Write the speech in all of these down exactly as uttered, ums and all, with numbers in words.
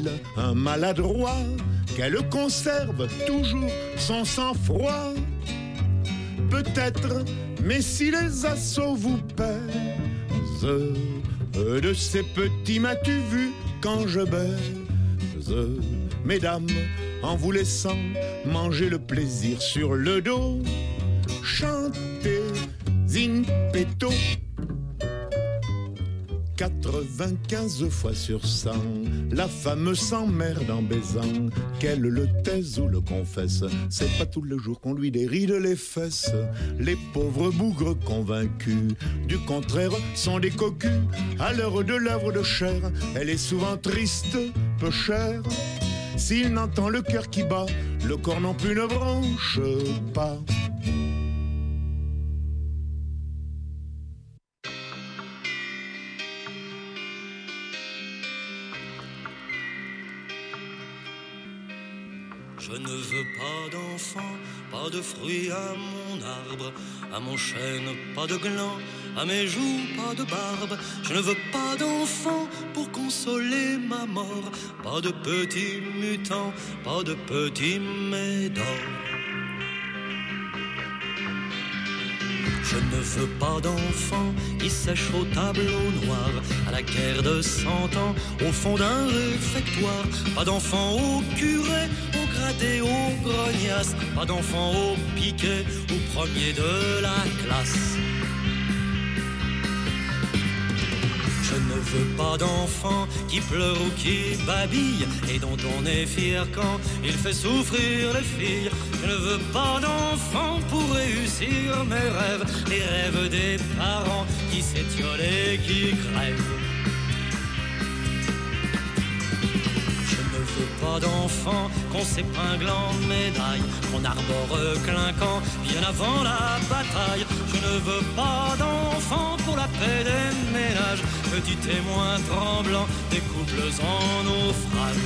est-il un maladroit qu'elle conserve toujours son sang-froid? Peut-être, mais si les assauts vous pèsent, de ces petits m'as-tu vu quand je baise? Mesdames, en vous laissant manger le plaisir sur le dos, chantez in petto. quatre-vingt-quinze fois sur cent, la femme s'emmerde en baisant, qu'elle le taise ou le confesse. C'est pas tous les jours qu'on lui déride les fesses. Les pauvres bougres convaincus du contraire sont des cocus. À l'heure de l'œuvre de chair, elle est souvent triste, peu chère. S'il n'entend le cœur qui bat, le corps non plus ne branche pas. Je ne veux pas d'enfant, pas de fruits à mon arbre, à mon chêne, pas de gland, à mes joues, pas de barbe. Je ne veux pas d'enfant pour consoler ma mort, pas de petits mutants, pas de petits médors. Je ne veux pas d'enfant qui sèche au tableau noir, à la guerre de cent ans, au fond d'un réfectoire. Pas d'enfant au curé, au gradé, au grognasse, pas d'enfant au piquet, au premier de la classe. Je ne veux pas d'enfant qui pleure ou qui babille et dont on est fier quand il fait souffrir les filles. Je ne veux pas d'enfant pour réussir mes rêves, les rêves des parents qui s'étiolent et qui crèvent. Je ne veux pas d'enfant qu'on s'épingle en médaille, qu'on arbore clinquant bien avant la bataille. Je ne veux pas d'enfant pour la paix des ménages, petit témoin tremblant des couples en naufrage.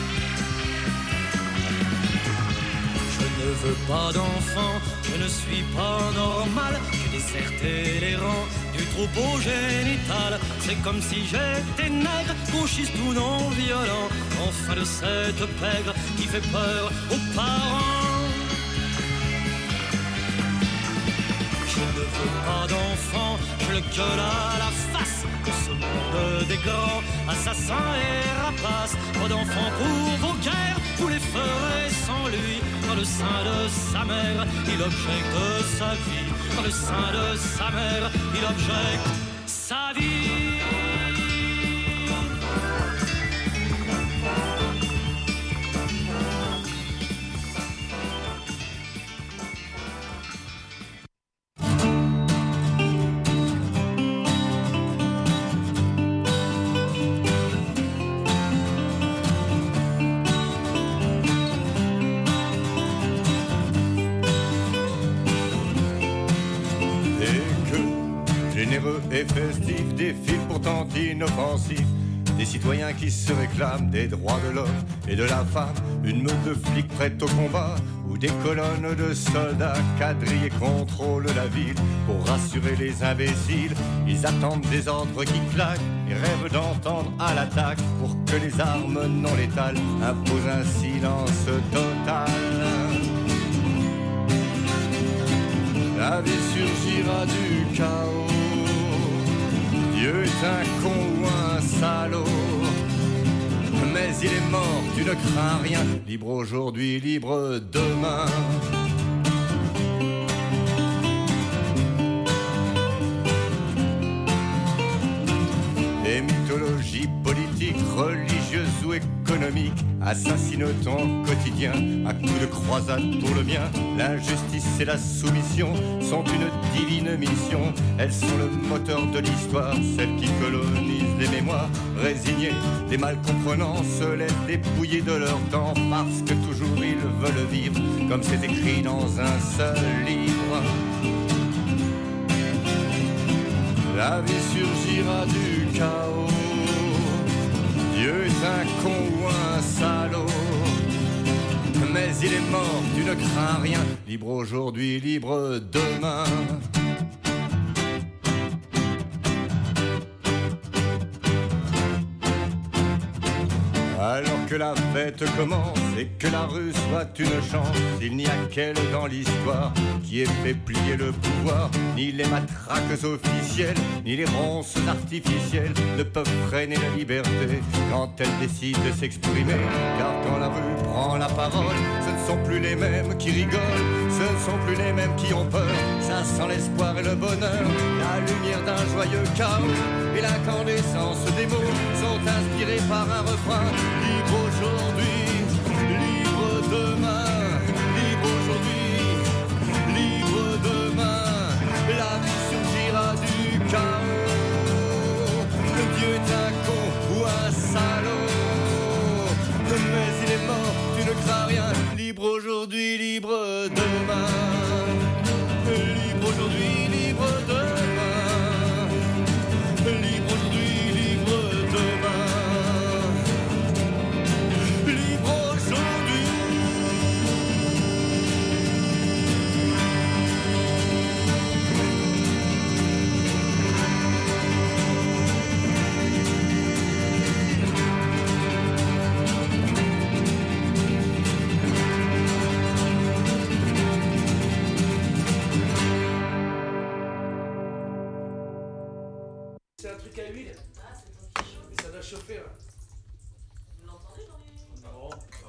Je ne veux pas d'enfant, je ne suis pas normal, j'ai déserté les rangs du troupeau génital. C'est comme si j'étais nègre, gauchiste ou non violent, enfin de cette pègre qui fait peur aux parents. Je ne veux pas d'enfant, je le gueule à la face de ce monde des grands assassins et rapaces. Pas d'enfant pour vos guerres, vous les ferez sans lui. Dans le sein de sa mère, il objecte sa vie. Dans le sein de sa mère, il objecte sa vie. Et festifs, des fils pourtant inoffensifs, des citoyens qui se réclament des droits de l'homme et de la femme, une meute de flics prête au combat, ou des colonnes de soldats quadrillés contrôlent la ville. Pour rassurer les imbéciles, ils attendent des ordres qui claquent et rêvent d'entendre à l'attaque, pour que les armes non létales imposent un silence total. La vie surgira du chaos. Dieu est un con ou un salaud, mais il est mort, tu ne crains rien. Libre aujourd'hui, libre demain. Et mythologie politique, religieuse ou économique assassinent ton quotidien à coups de croisade pour le bien. L'injustice et la soumission sont une divine mission. Elles sont le moteur de l'histoire, celles qui colonisent les mémoires. Résignés, les mal comprenants se laissent dépouiller de leur temps, parce que toujours ils veulent vivre comme c'est écrit dans un seul livre. La vie surgira du chaos. Dieu est un con ou un salaud, mais il est mort, tu ne crains rien. Libre aujourd'hui, libre demain. Alors que la fête commence et que la rue soit une chance. Il n'y a qu'elle dans l'histoire qui ait fait plier le pouvoir. Ni les matraques officielles, ni les ronces artificielles ne peuvent freiner la liberté quand elle décide de s'exprimer. Car quand la rue prend la parole, ce ne sont plus les mêmes qui rigolent, ce ne sont plus les mêmes qui ont peur. Ça sent l'espoir et le bonheur, la lumière d'un joyeux chaos et l'incandescence des mots sont inspirés par un refrain. Libre aujourd'hui, libre demain, libre aujourd'hui, libre demain. La vie surgira du chaos. Le Dieu est un con ou un salaud, mais il est mort, tu ne crains rien. Libre aujourd'hui, libre demain. Libre aujourd'hui, libre demain. Libre aujourd'hui, libre demain. Libre aujourd'hui. C'est un truc à huile. Ah, c'est ton qui chauffe. Et ça doit chauffer là. Vous l'entendez dans les... Non.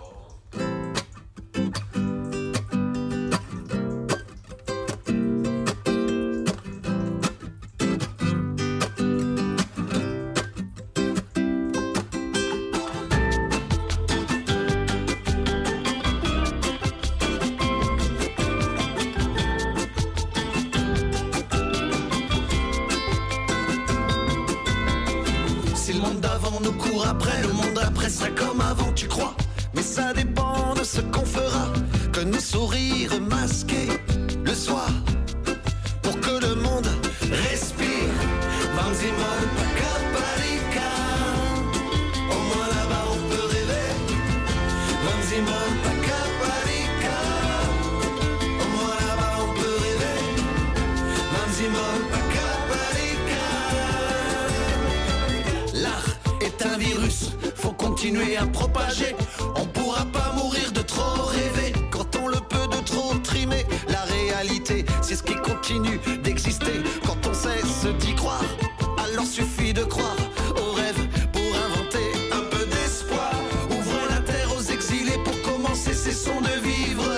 Si le monde d'avant nous court après, le monde après sera comme avant, tu crois? Mais ça dépend de ce qu'on fera, que nos sourires masqués le soir, pour que le monde respire. Vanzimol, Pacaparica, au moins là-bas on peut rêver. Vanzimol, Pacaparica, au moins là-bas on peut rêver. Vanzimol, Pacaparica. L'art est un virus, faut continuer à propager. On pourra pas mourir de trop rêver. Quand on le peut de trop trimer. La réalité, c'est ce qui continue d'exister. Quand on cesse d'y croire, alors suffit de croire aux rêves pour inventer un peu d'espoir. Ouvrons la terre aux exilés pour commencer, cessons de vivre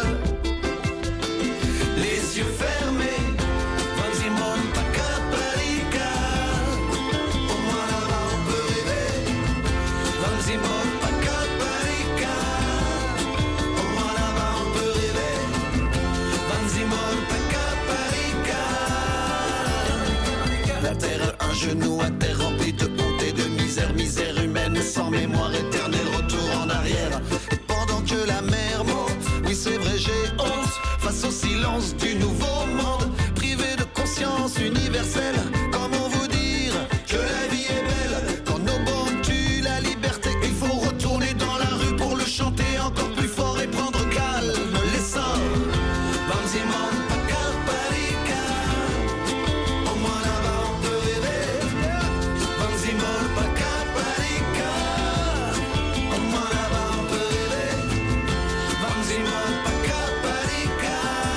les yeux fermés. Vanzimon, Pacaparica, au moins là-bas on peut rêver. Vanzimon, Pacaparica, au moins là-bas on peut rêver. Vanzimon, Pacaparica. La terre, un genou à terre rempli de honte et de misère, misère humaine sans mémoire éternelle, retour en arrière. Et pendant que la mer monte, oui c'est vrai j'ai honte, face au silence du nouveau monde, privé de conscience universelle. Comment vous dire que la vie est belle quand nos bandes tuent la liberté? Il faut retourner dans la rue pour le chanter encore plus fort et prendre calme l'essor. Vanzimon, Pacaparica, au moins là-bas on peut rêver. Vanzimon, Pacaparica, au moins là-bas on peut rêver. Vanzimon, Pacaparica.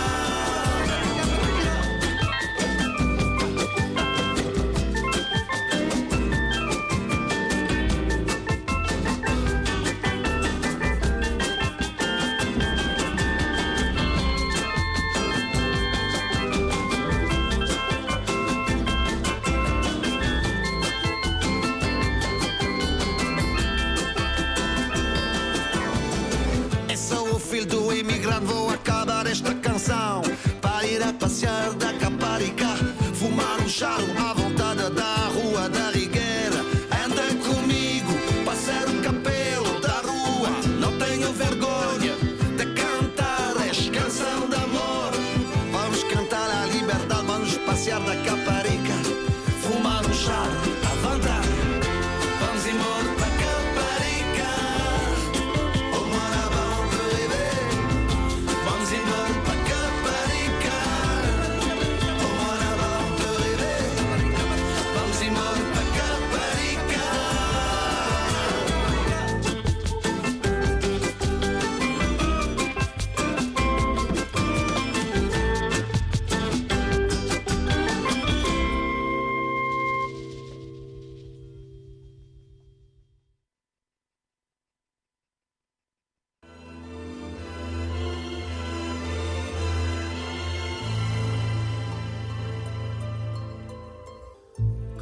É só o filho do imigrante, vou acabar esta canção para ir a passear da Caparica, fumar um charro à vontade da rua da Rigueira. Anda comigo, passar o capelo da rua, não tenho vergonha de cantar esta canção de amor. Vamos cantar a liberdade, vamos passear da Caparica, fumar um charro à vontade. Vamos embora para Caparica, au moins là-bas on peut rêver. Vamos embora para Caparica, au moins là-bas on peut rêver.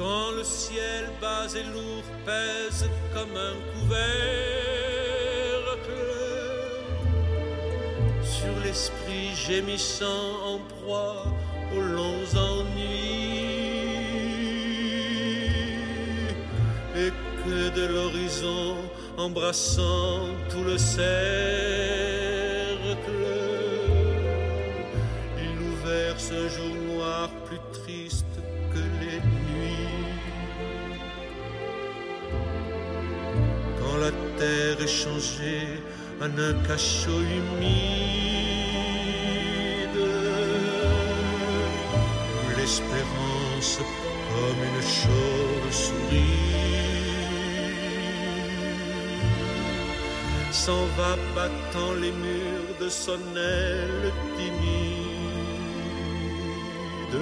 Quand le ciel bas et lourd pèse comme un couvercle sur l'esprit gémissant en proie aux longs ennuis, et que de l'horizon embrassant tout le cercle, il nous verse un jour noir plus triste que les nuits. Quand la terre est changée en un cachot humide, où l'espérance comme une chauve-souris s'en va battant les murs de son aile timide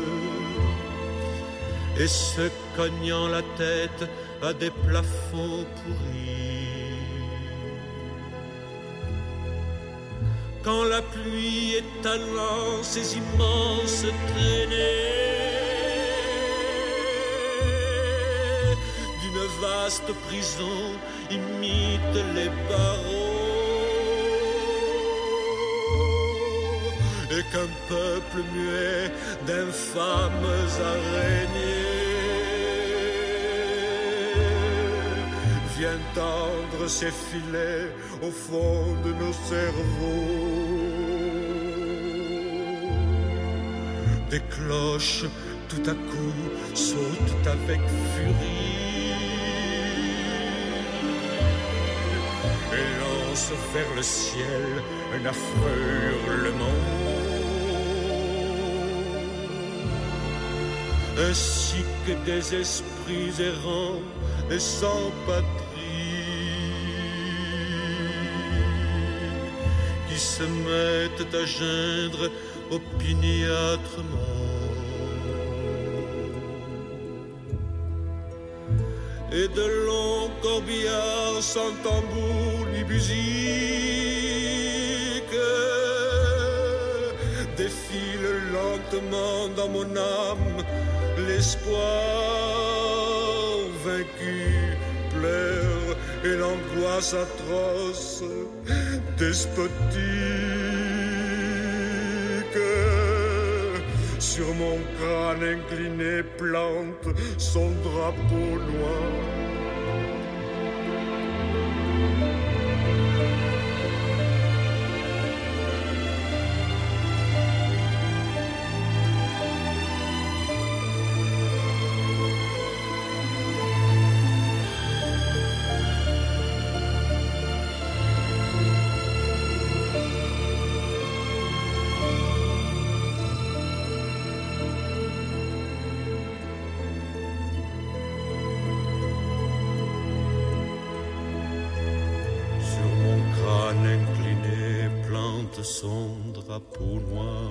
et se cognant la tête à des plafonds pourris. Quand la pluie étalant ses immenses traînées d'une vaste prison imite les barreaux, et qu'un peuple muet d'infâmes araignées vient tendre ses filets au fond de nos cerveaux. Des cloches tout à coup sautent avec furie et lancent vers le ciel un affreux hurlement, ainsi que des esprits errants et sans patrie qui se mettent à geindre opiniâtrement. Et de longs corbillards sans tambour ni musique défilent lentement dans mon âme. L'espoir vaincu pleure et l'angoisse atroce despotique sur mon crâne incliné plante son drapeau noir. Son drapeau noir.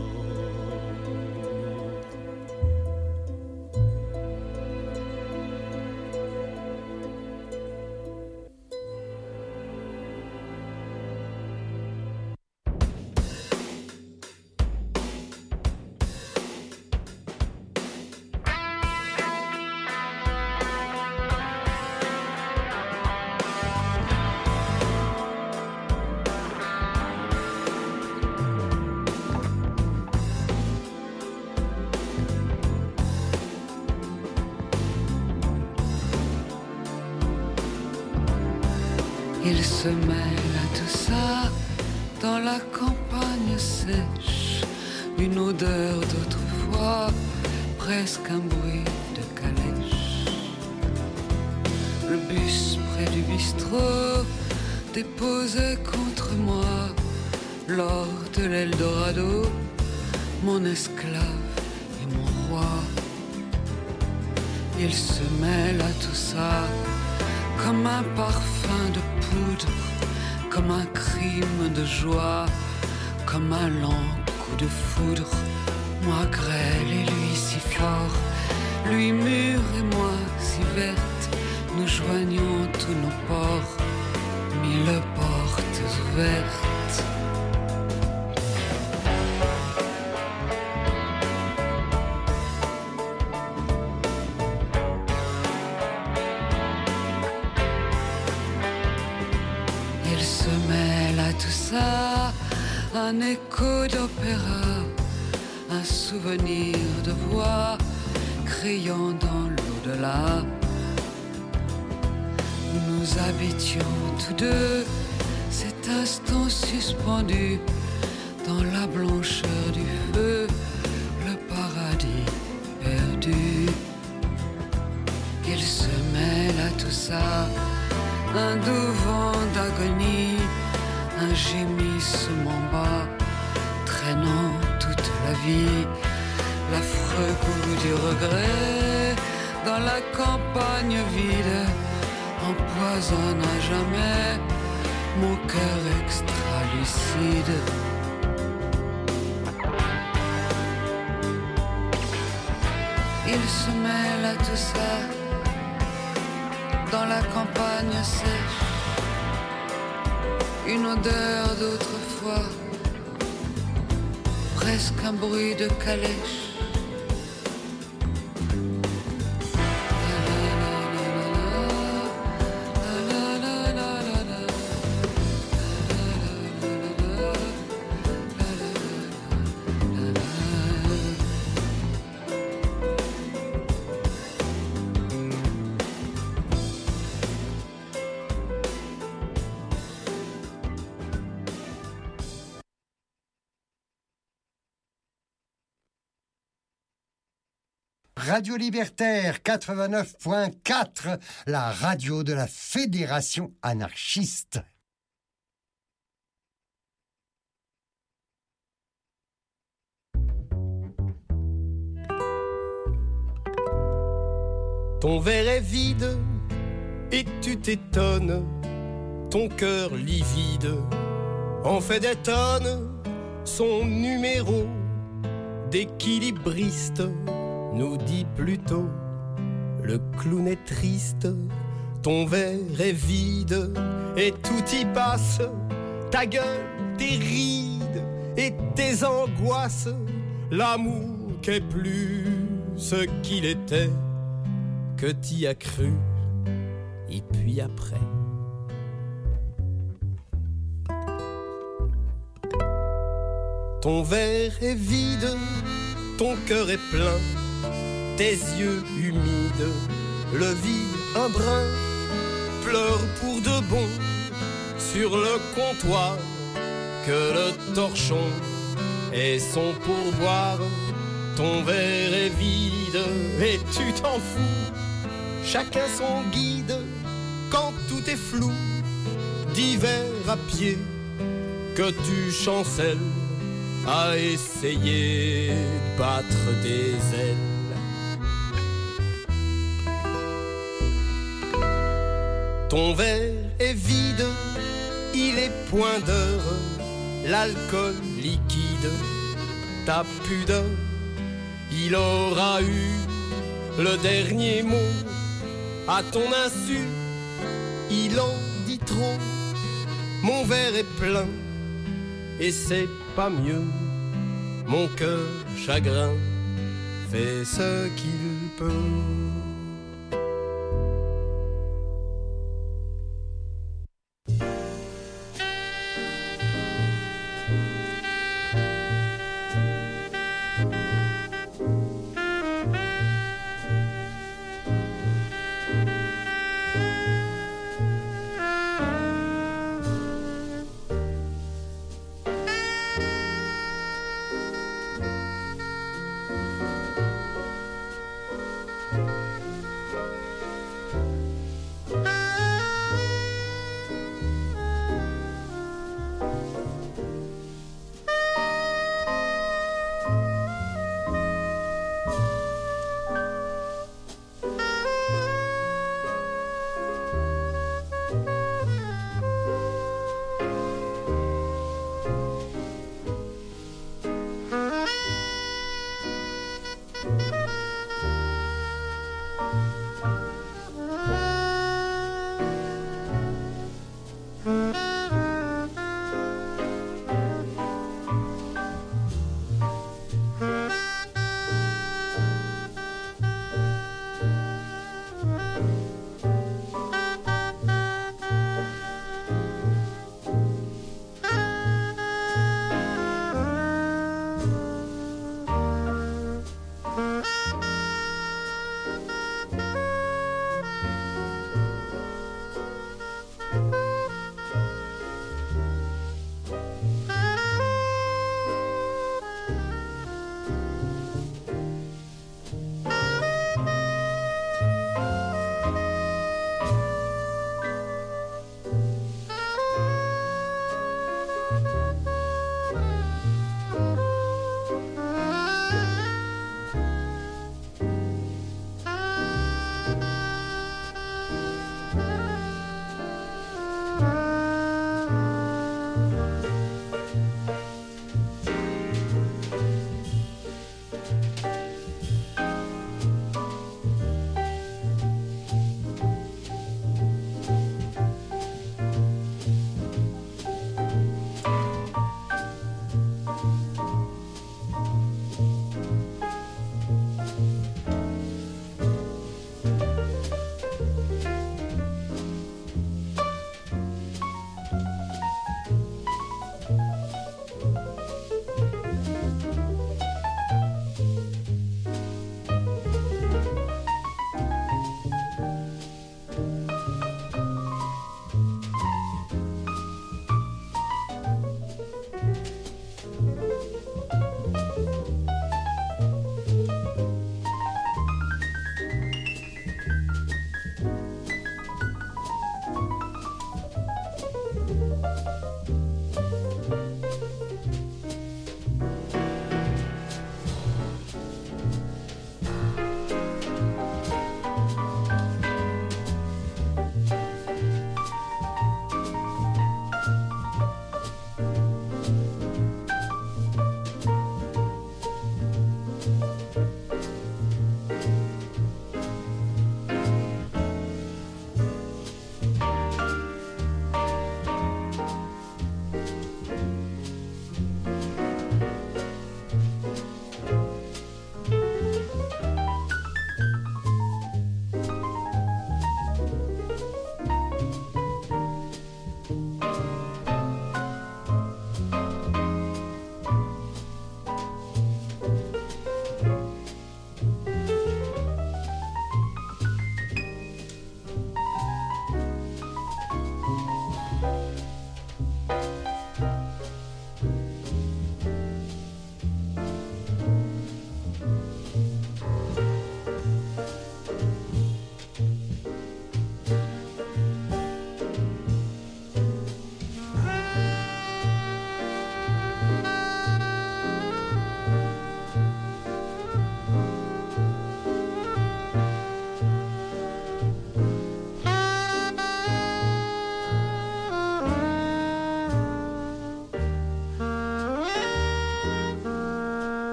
Il se mêle à tout ça dans la campagne sèche, une odeur d'autrefois, presque un bruit de calèche. Le bus près du bistrot déposait contre moi, lors de l'Eldorado, mon esclave et mon roi. Il se mêle à tout ça comme un parfum de poudre, comme un crime de joie, comme un lent coup de foudre. Moi grêle et lui si fort, lui mûr et moi si verte. Nous joignons tous nos ports, mille portes ouvertes. Il se mêle à tout ça un écho d'opéra, un souvenir de voix criant dans l'au-delà. Nous habitions tous deux cet instant suspendu dans la blancheur du feu, le paradis perdu. Il se mêle à tout ça un doux vent d'agonie, un gémissement bas traînant toute la vie, l'affreux goût du regret dans la campagne vide empoisonne à jamais mon cœur extra-lucide. Il se mêle à tout ça dans la campagne sèche, une odeur d'autrefois, presque un bruit de calèche. Radio Libertaire quatre-vingt-neuf point quatre, la radio de la Fédération anarchiste. Ton verre est vide et tu t'étonnes, ton cœur livide en fait des tonnes, son numéro d'équilibriste nous dit plutôt le clown est triste. Ton verre est vide et tout y passe, ta gueule, tes rides et tes angoisses, l'amour qu'est plus ce qu'il était, que t'y as cru, et puis après. Ton verre est vide, ton cœur est plein, tes yeux humides, le vide un brin, pleure pour de bon sur le comptoir, que le torchon est son pourboire. Ton verre est vide et tu t'en fous, chacun son guide quand tout est flou, d'hiver à pied que tu chancelles à essayer de battre tes ailes. Ton verre est vide, il est point d'heure, l'alcool liquide, ta pudeur, il aura eu le dernier mot, à ton insu, il en dit trop, mon verre est plein, et c'est pas mieux, mon cœur chagrin fait ce qu'il peut.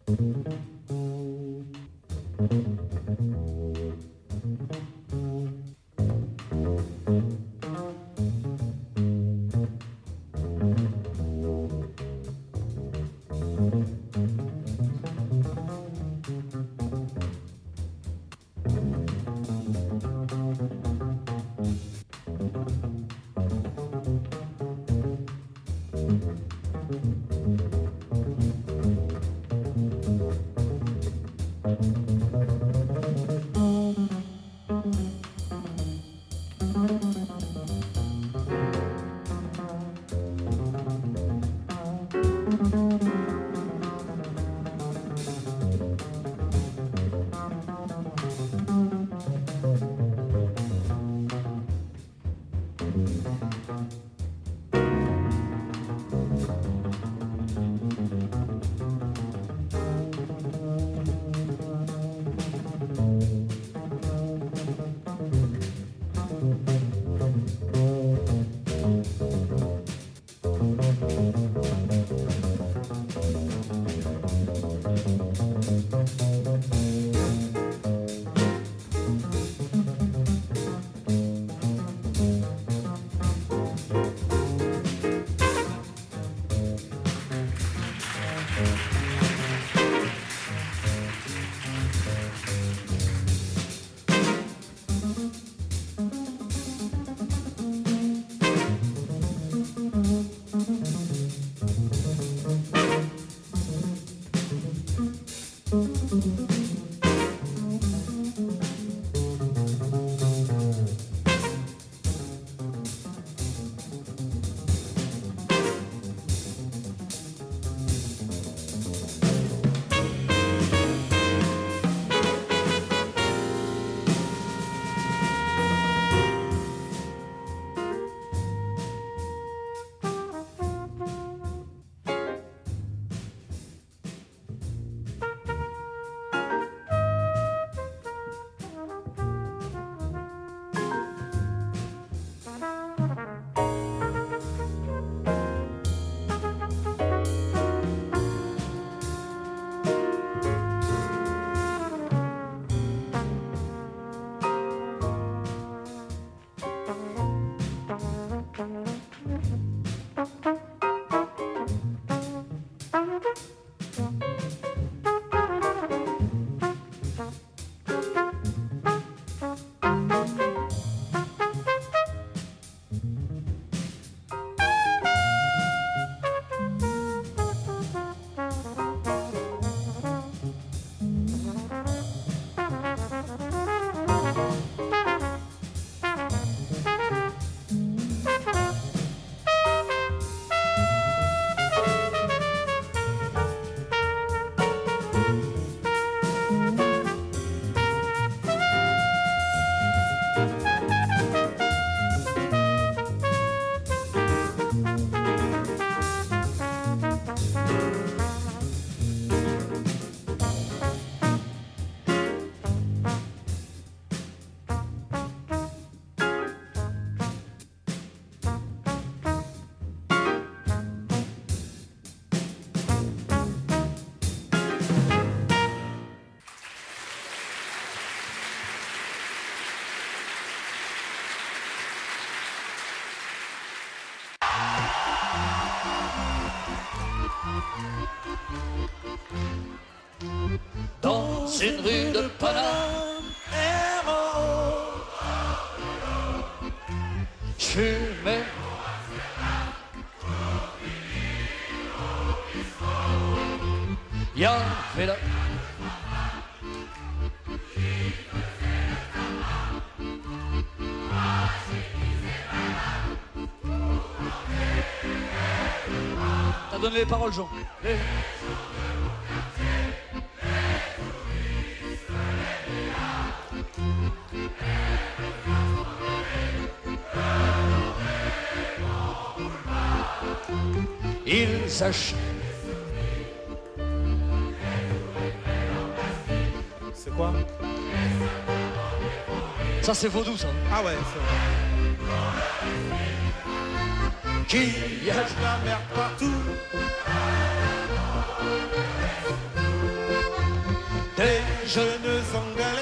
une rue de Paname. Je fumais. Il y avait là. T'as donné les paroles, Jean. Les... Ils achètent. C'est quoi? Ça c'est vaudou ça. Ah ouais, c'est vrai. Qui y a la mer partout. des jeunes Anglais.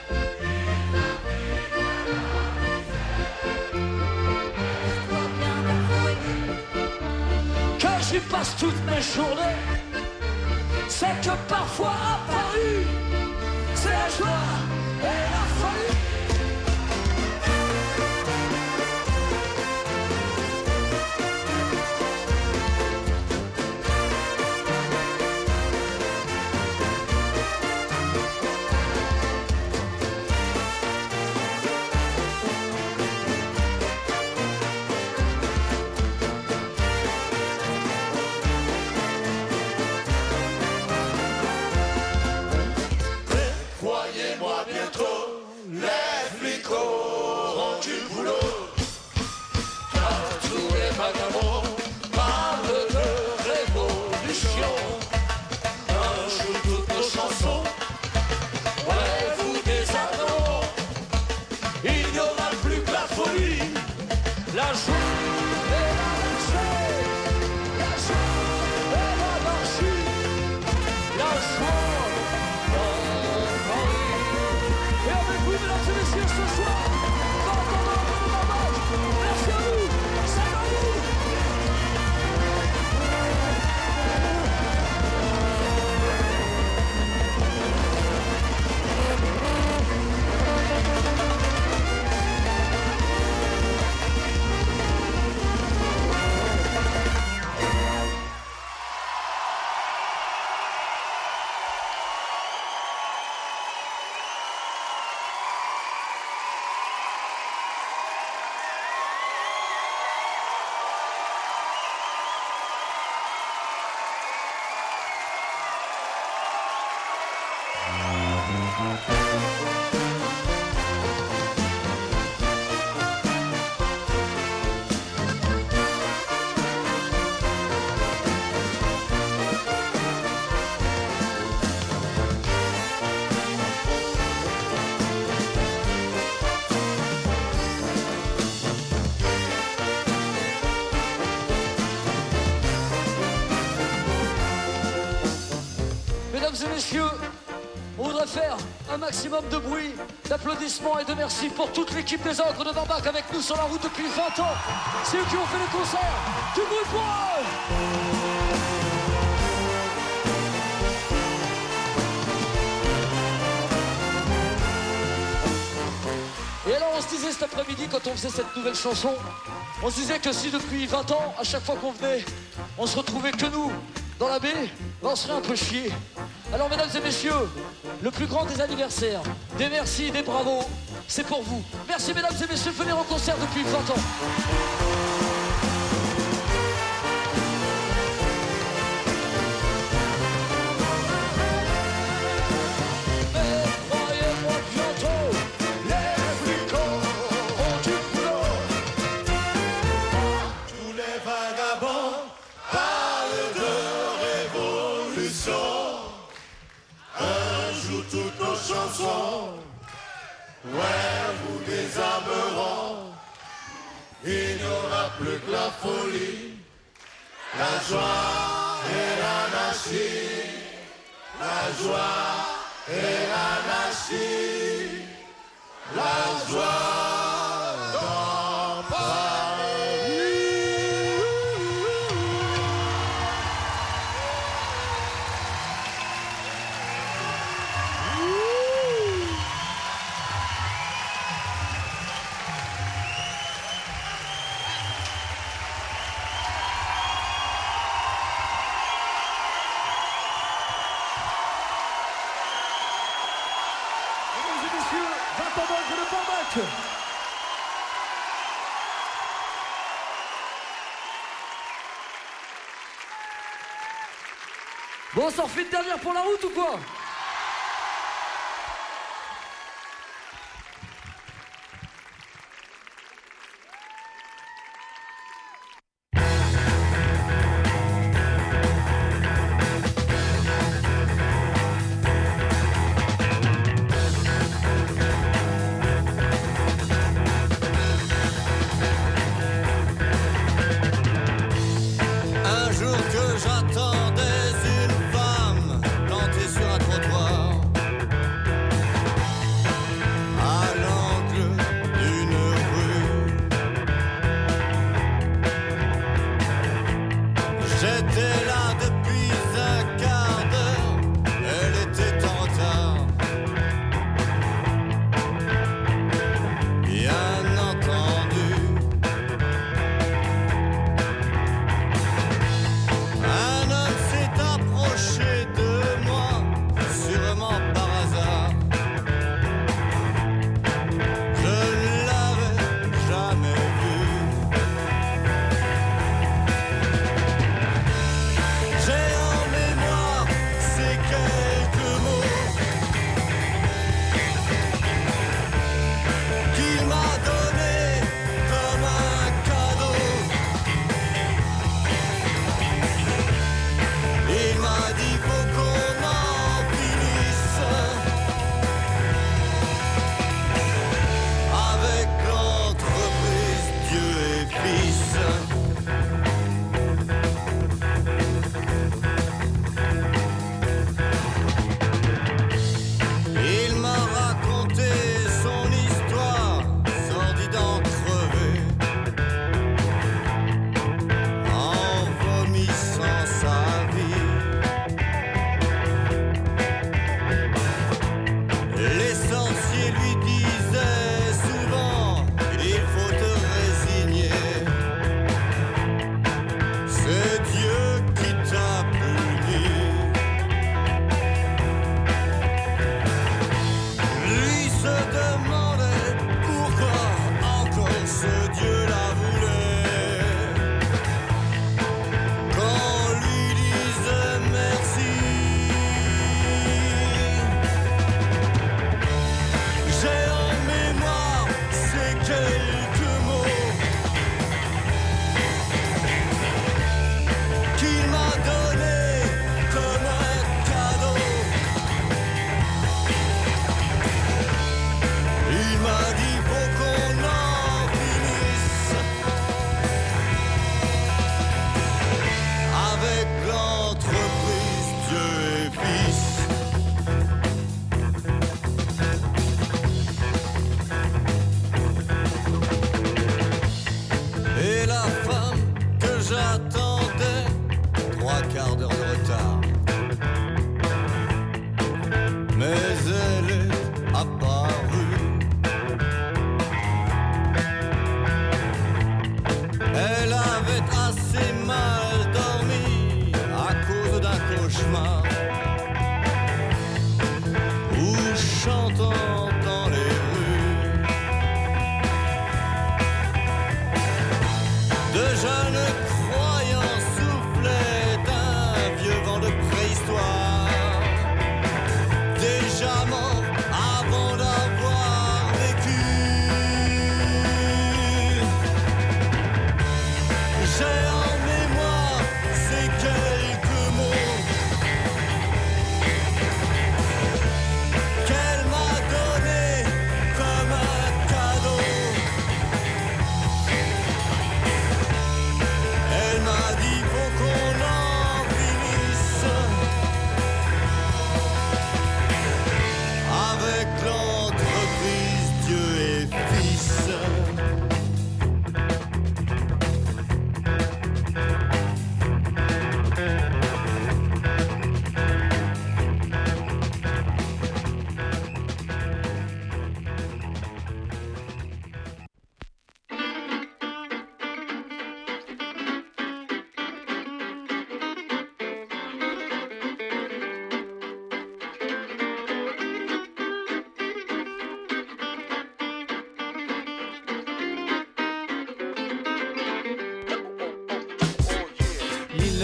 Que j'y passe toutes mes journées, c'est que parfois à Paris, c'est la joie et la folie. Croyez-moi bientôt, les flics auront du boulot. Car tous les vagabonds parlent de révolution. Un jour toutes nos chansons, ouais vous des ados. Il n'y aura plus que la folie, la joie et l'anarchie. La joie et l'anarchie. La joie. Et avec vous, mesdames et messieurs, ce soir, vingt ans dans la Barbade. Merci à vous, c'est à vous. Mesdames et messieurs, on voudrait faire un maximum de bruit, d'applaudissements et de merci pour toute l'équipe des Ogres de Barbac avec nous sur la route depuis vingt ans. C'est eux qui ont fait le concert. Du bruit pour eux! Et alors on se disait cet après-midi quand on faisait cette nouvelle chanson, on se disait que si depuis vingt ans, à chaque fois qu'on venait, on se retrouvait que nous dans la baie, ben on serait un peu chier. Alors mesdames et messieurs, le plus grand des anniversaires, des merci, des bravos, c'est pour vous. Merci mesdames et messieurs de venir au concert depuis vingt ans. Ouais, vous désarmeront. Il n'y aura plus que la folie, la joie et l'anarchie. La joie et l'anarchie. La joie dans Paris. Bon, on s'en refait une dernière pour la route ou quoi? Un jour que j'attendais une femme plantée sur un trottoir.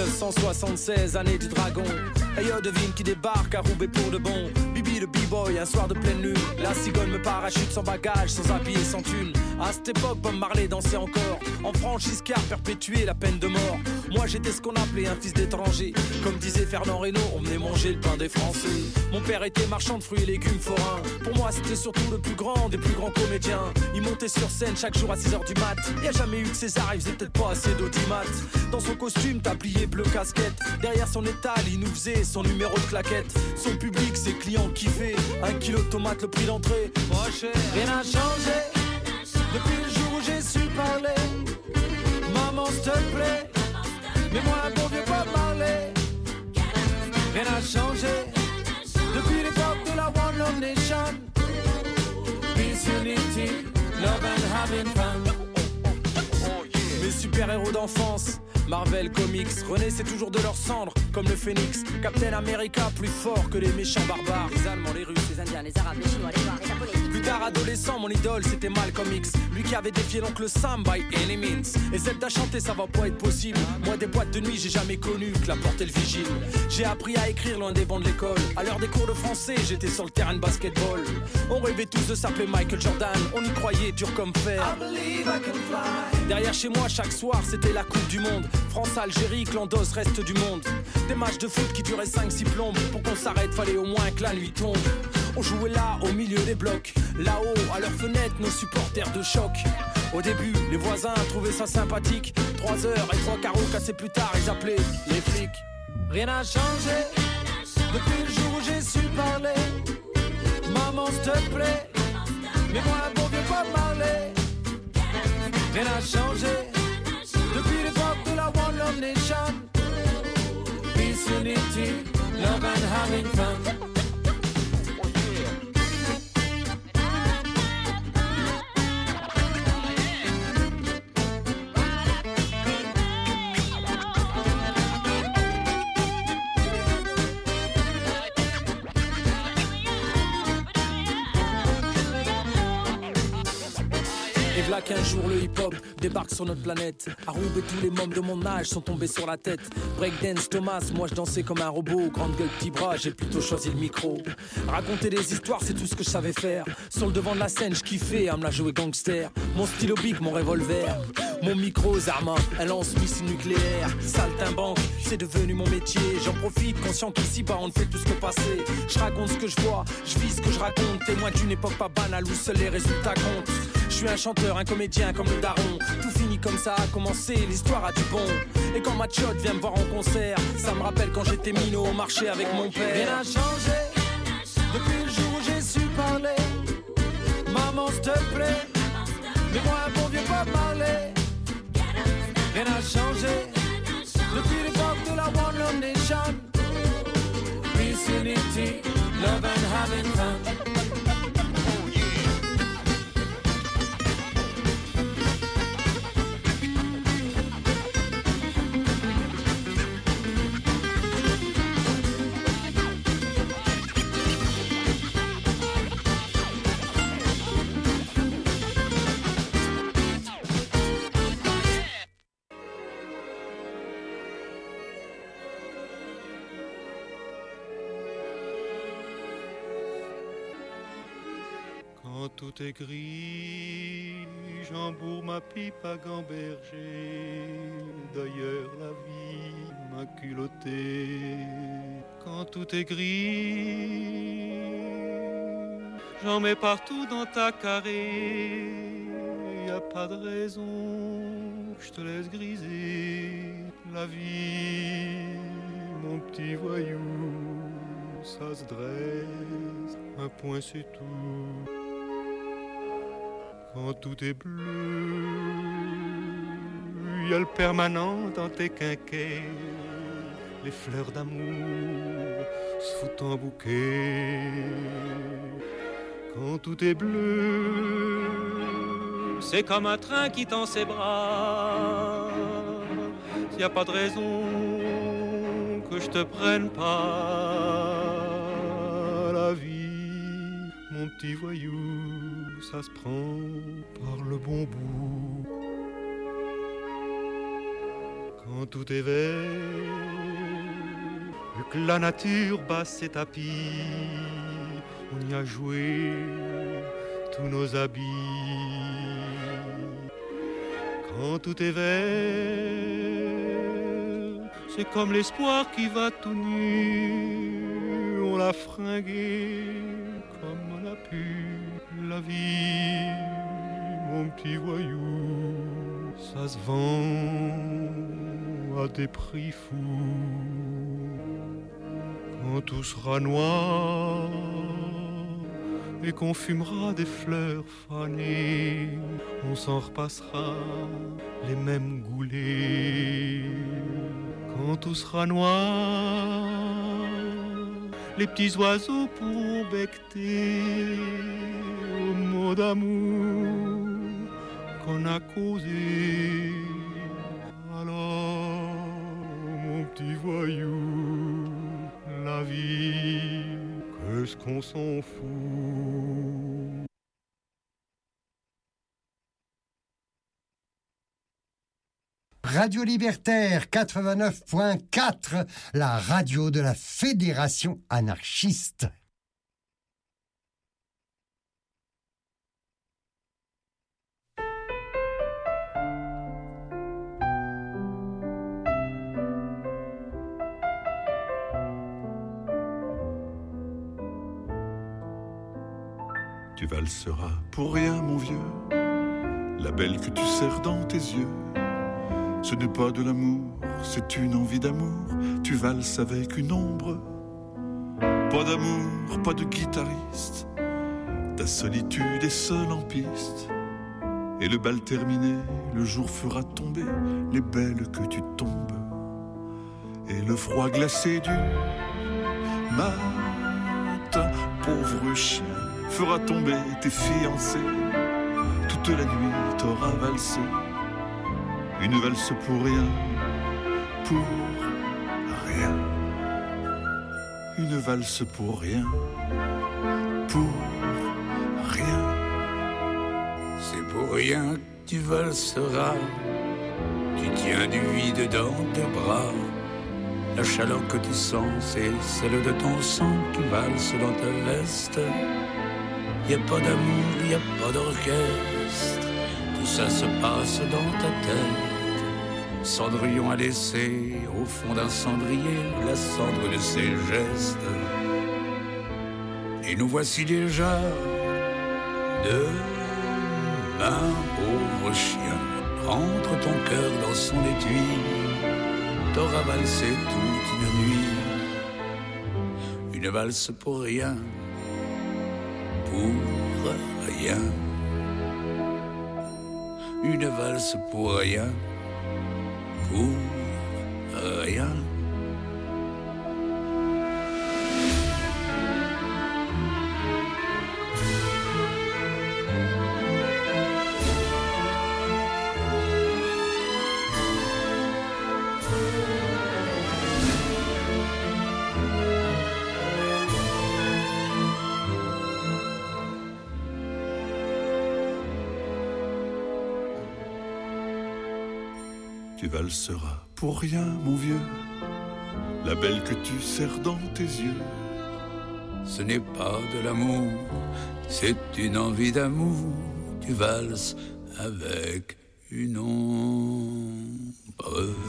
neuf cent soixante-seize, année du dragon. Et yo, devine qui débarque à Roubaix pour de bon. Bibi le b-boy, un soir de pleine lune. La cigogne me parachute sans bagage, sans habit et sans thune. À cette époque, Bob Marley dansait encore. En franchise-car, perpétuer la peine de mort. Moi j'étais ce qu'on appelait un fils d'étranger. Comme disait Fernand Reynaud, on venait manger le pain des Français. Mon père était marchand de fruits et légumes forains. Pour moi c'était surtout le plus grand des plus grands comédiens. Il montait sur scène chaque jour à six heures du mat. Y a jamais eu de César, il faisait peut-être pas assez d'audimat. Dans son costume tablier bleu casquette. Derrière son étal, il nous faisait son numéro de claquette. Son public, ses clients kiffaient. Un kilo de tomates, le prix d'entrée. Pas cher. Rien n'a changé depuis le jour où j'ai su parler. Maman, s'il te plaît, mets-moi un bon vieux Bob Marley. Rien n'a changé depuis l'époque de la One Love Nation. Peace, unity, love and having fun. Mes super-héros d'enfance, Marvel Comics, renaissaient toujours de leurs cendres, comme le Phénix. Captain America, plus fort que les méchants barbares. Les Allemands, les Russes, les Indiens, les Arabes, les Chinois, les Noirs, les Japonais. Plus tard, adolescent, mon idole, c'était Malcolm X. Lui qui avait défié l'oncle Sam by any means. Et Zelda chanter, ça va pas être possible. Moi, des boîtes de nuit, j'ai jamais connu que la porte et le vigile. J'ai appris à écrire loin des bancs de l'école. À l'heure des cours de français, j'étais sur le terrain de basketball. On rêvait tous de s'appeler Michael Jordan. On y croyait dur comme fer. I believe I can fly. Derrière chez moi, chaque soir, c'était la Coupe du Monde. France-Algérie, Clandos, reste du monde. Des matchs de foot qui duraient cinq six plombes. Pour qu'on s'arrête, fallait au moins que la nuit tombe. On jouait là, au milieu des blocs. Là-haut, à leurs fenêtres, nos supporters de choc. Au début, les voisins trouvaient ça sympathique. Trois heures et trois carreaux cassés plus tard, ils appelaient les flics. Rien n'a changé depuis le jour où j'ai su parler. Maman, s'il te plaît, mets-moi un bon vieux Bob Marley. Rien n'a changé depuis l'époque de la One Love Nation. Peace, unity, love and having fun. Et v'là qu'un jour le hip-hop débarque sur notre planète. À Roubaix, tous les membres de mon âge sont tombés sur la tête. Breakdance, Thomas, moi je dansais comme un robot. Grande gueule, petit bras, j'ai plutôt choisi le micro. Raconter des histoires, c'est tout ce que je savais faire. Sur le devant de la scène, je kiffais à me la jouer gangster. Mon stylo bic, mon revolver. Mon micro, Zarma, un lance-missile nucléaire. Saltimbanque, c'est devenu mon métier. J'en profite, conscient qu'ici-bas on ne fait tout ce que passer. Je raconte ce que je vois, je vis ce que je raconte. Témoin d'une époque pas banale où seuls les résultats comptent. Je suis un chanteur, un comédien comme le daron. Tout finit comme ça a commencé, l'histoire a du bon. Et quand ma tchotte vient me voir en concert, ça me rappelle quand j'étais minot au marché avec mon père. Rien n'a changé depuis le jour où j'ai su parler. Maman, s'il te plaît, mets-moi un bon vieux Bob Marley. Rien n'a changé depuis l'époque de la One Love Nation. Peace, unity, love and having fun. Quand tout est gris, j'embourre ma pipe à gamberger. D'ailleurs la vie m'a culotté. Quand tout est gris, j'en mets partout dans ta carrée. Y a pas de raison, je te laisse griser. La vie, mon petit voyou, ça se dresse, un point c'est tout. Quand tout est bleu, y a le permanent dans tes quinquets. Les fleurs d'amour se foutent en bouquet. Quand tout est bleu, c'est comme un train qui tend ses bras. Y a pas de raison que je te prenne pas. La vie, mon petit voyou, ça se prend par le bon bout. Quand tout est vert, que la nature bat ses tapis, on y a joué tous nos habits. Quand tout est vert, c'est comme l'espoir qui va tout nu, on l'a fringué comme on a pu. La vie, mon petit voyou, ça se vend à des prix fous. Quand tout sera noir et qu'on fumera des fleurs fanées, on s'en repassera les mêmes goulets. Quand tout sera noir, les petits oiseaux pourront becqueter aux mots d'amour qu'on a causé. Alors, mon petit voyou, la vie, qu'est-ce qu'on s'en fout? Radio Libertaire quatre-vingt-neuf point quatre, la radio de la Fédération anarchiste. Tu valseras pour rien, mon vieux, la belle que tu serres dans tes yeux. Ce n'est pas de l'amour, c'est une envie d'amour. Tu valses avec une ombre. Pas d'amour, pas de guitariste. Ta solitude est seule en piste. Et le bal terminé, le jour fera tomber les belles que tu tombes. Et le froid glacé du matin, pauvre chien, fera tomber tes fiancés. Toute la nuit t'aura valsé. Une valse pour rien, pour rien. Une valse pour rien, pour rien. C'est pour rien que tu valseras. Tu tiens du vide dans tes bras. La chaleur que tu sens, c'est celle de ton sang qui valse dans ta veste. Y a pas d'amour, y a pas d'orchestre. Tout ça se passe dans ta tête. Cendrillon a laissé au fond d'un cendrier la cendre de ses gestes. Et nous voici déjà demain, pauvre chien. Rentre ton cœur dans son étui. T'auras valsé toute une nuit. Une valse pour rien, pour rien. Une valse pour rien, pour rien. Tu valseras pour rien, mon vieux, la belle que tu serres dans tes yeux. Ce n'est pas de l'amour, c'est une envie d'amour. Tu valses avec une ombre.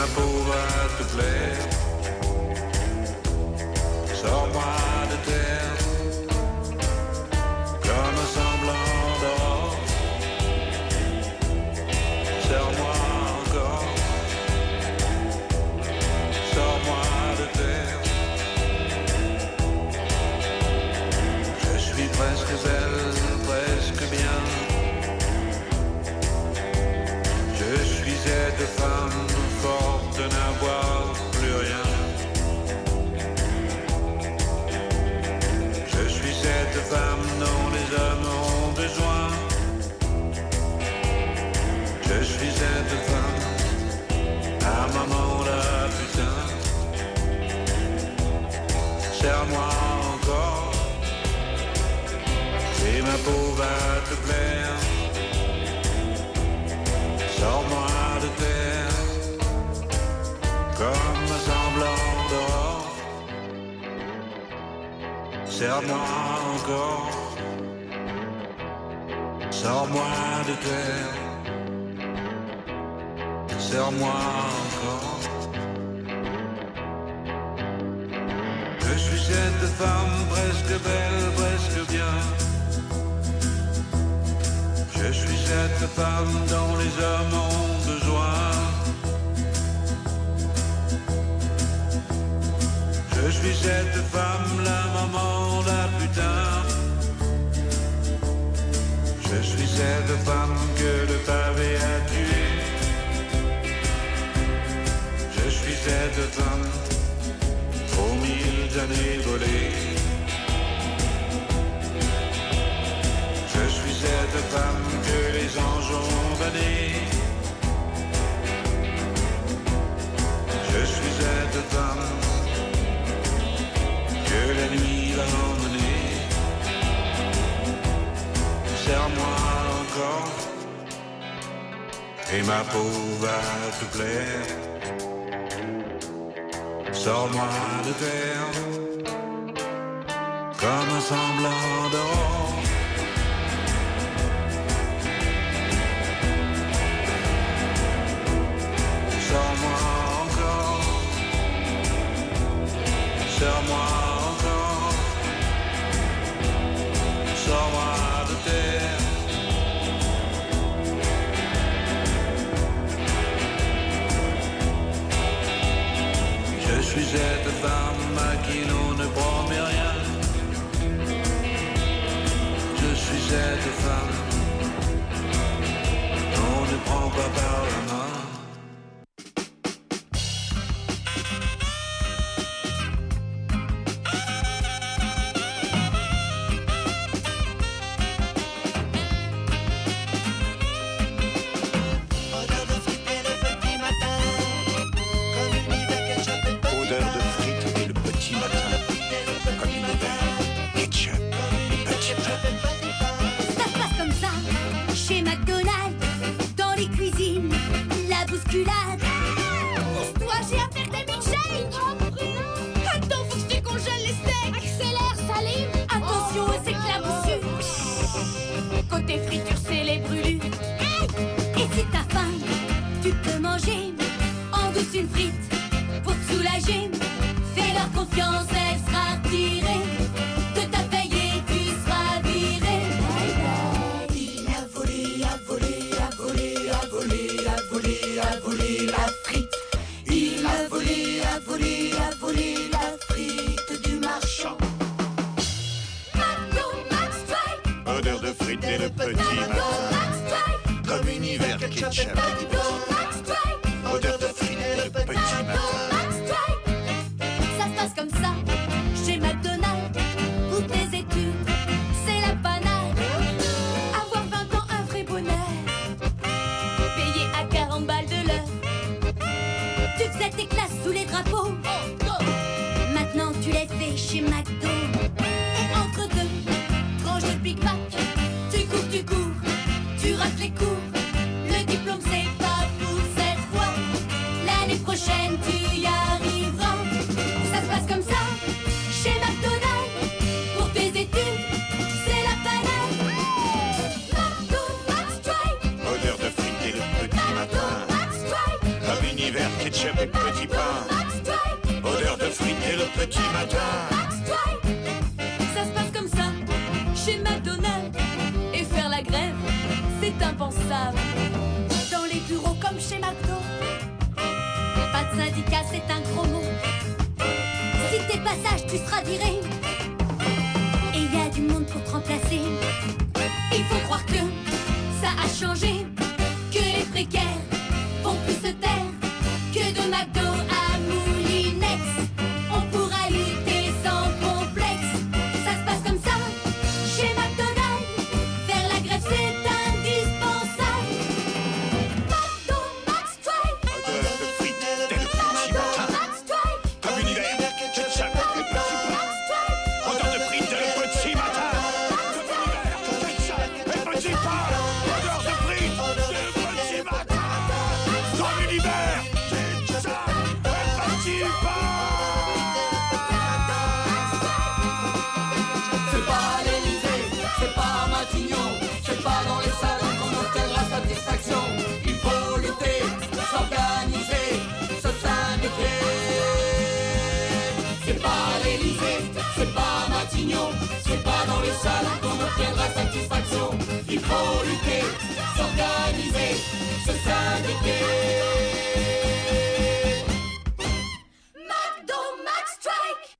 ma peau va te plaire. Sors-moi de terre, comme un semblant d'aurore. Serre-moi encore, sors-moi de terre. Je suis presque belle, presque bien. Je suis cette femme forte de n'avoir plus rien. Je suis cette femme dont les hommes ont besoin. Je suis cette femme, à maman la putain. Serre-moi encore, et ma peau va te plaire. Sors-moi de terre, comme un semblant d'aurore. Serre-moi encore, sors-moi de terre. Serre-moi encore. Je suis cette femme presque belle, presque bien. Je suis cette femme dont les hommes ont besoin. Je suis cette femme, la maman, la putain. Je suis cette femme que le pavé a tuée. Je suis cette femme aux mille années volées. Je suis cette femme que les anges ont bannée. Je suis cette femme que la nuit va emmener. Serre-moi encore, et ma peau va te plaire. Sors-moi de terre, comme un semblant d'aurore. Sors-moi encore, serre-moi encore, sors-moi de terre. Je suis cette femme à qui l'on ne promet rien. Je suis cette femme qu'on ne prend pas par la main. Pousse-toi, j'ai à faire des milkshakes. Attends, faut que je décongèle les steaks. Accélère, Salim. Attention aux éclaboussures. Côté friture, c'est les brûlures. Et si t'as faim, tu peux manger en douce une frite pour te soulager. Fais-leur confiance, elle sera retirée. De ta payé, tu seras viré. Il a volé, a volé, a volé, a volé, a volé, a volé la frite. Il a volé, a volé, a volé la frite du marchand. McDo, Max Strike. Odeur de frites et le petit matin. Comme univers ketchup. Odeur de frites et le petit matin. Ça se passe comme ça, chez McDonald's. Pour tes études, c'est la panade. Avoir vingt ans, un vrai bonheur. Payé à quarante balles de l'heure. Tu faisais tes classes sous les drapeaux. Maintenant tu les fais chez McDo. Et entre deux, tranche de Big Mac. Tu cours, tu cours, tu rates les cours. Le diplôme c'est pas pour cette fois. L'année prochaine tu y arriveras. Ça se passe comme ça, chez McDonald's. Pour tes études, c'est la panade. McDo, Max Strike. Odeur de frites et le petit matin. Comme univers ketchup. ketchup et petit pain. Odeur de frites et le petit matin. Ça se passe comme ça, chez McDonald's. Et faire la grève, c'est impensable. Dans les bureaux comme chez McDo, pas de syndicat, c'est un gros mot. Si t'es pas sage, tu seras viré. Et il y a du monde pour te remplacer. Il faut croire que ça a changé, que les précaires vont plus se taire, que de McDo à Moulinex, on pourra lutter sans complexe. Ça se passe comme ça, chez McDonald's, faire la grève c'est indispensable. McDo, Max Strike. Odeur de frites et le petit matin. Comme une hiver, ketchup et petit pain. Odeur de frites et le petit matin. Comme une hiver, ketchup et petit pain. Odeur de frites et le petit matin. Comme une hiver, ketchup et petit pain. C'est pas à l'Élysée, c'est pas à Matignon, c'est pas dans les salons qu'on obtiendra satisfaction. Il faut lutter, s'organiser, se syndiquer. C'est pas à l'Élysée, c'est pas à Matignon, c'est pas dans les salons qu'on obtiendra satisfaction. Il faut lutter, s'organiser, se syndiquer. McDo, Max Strike.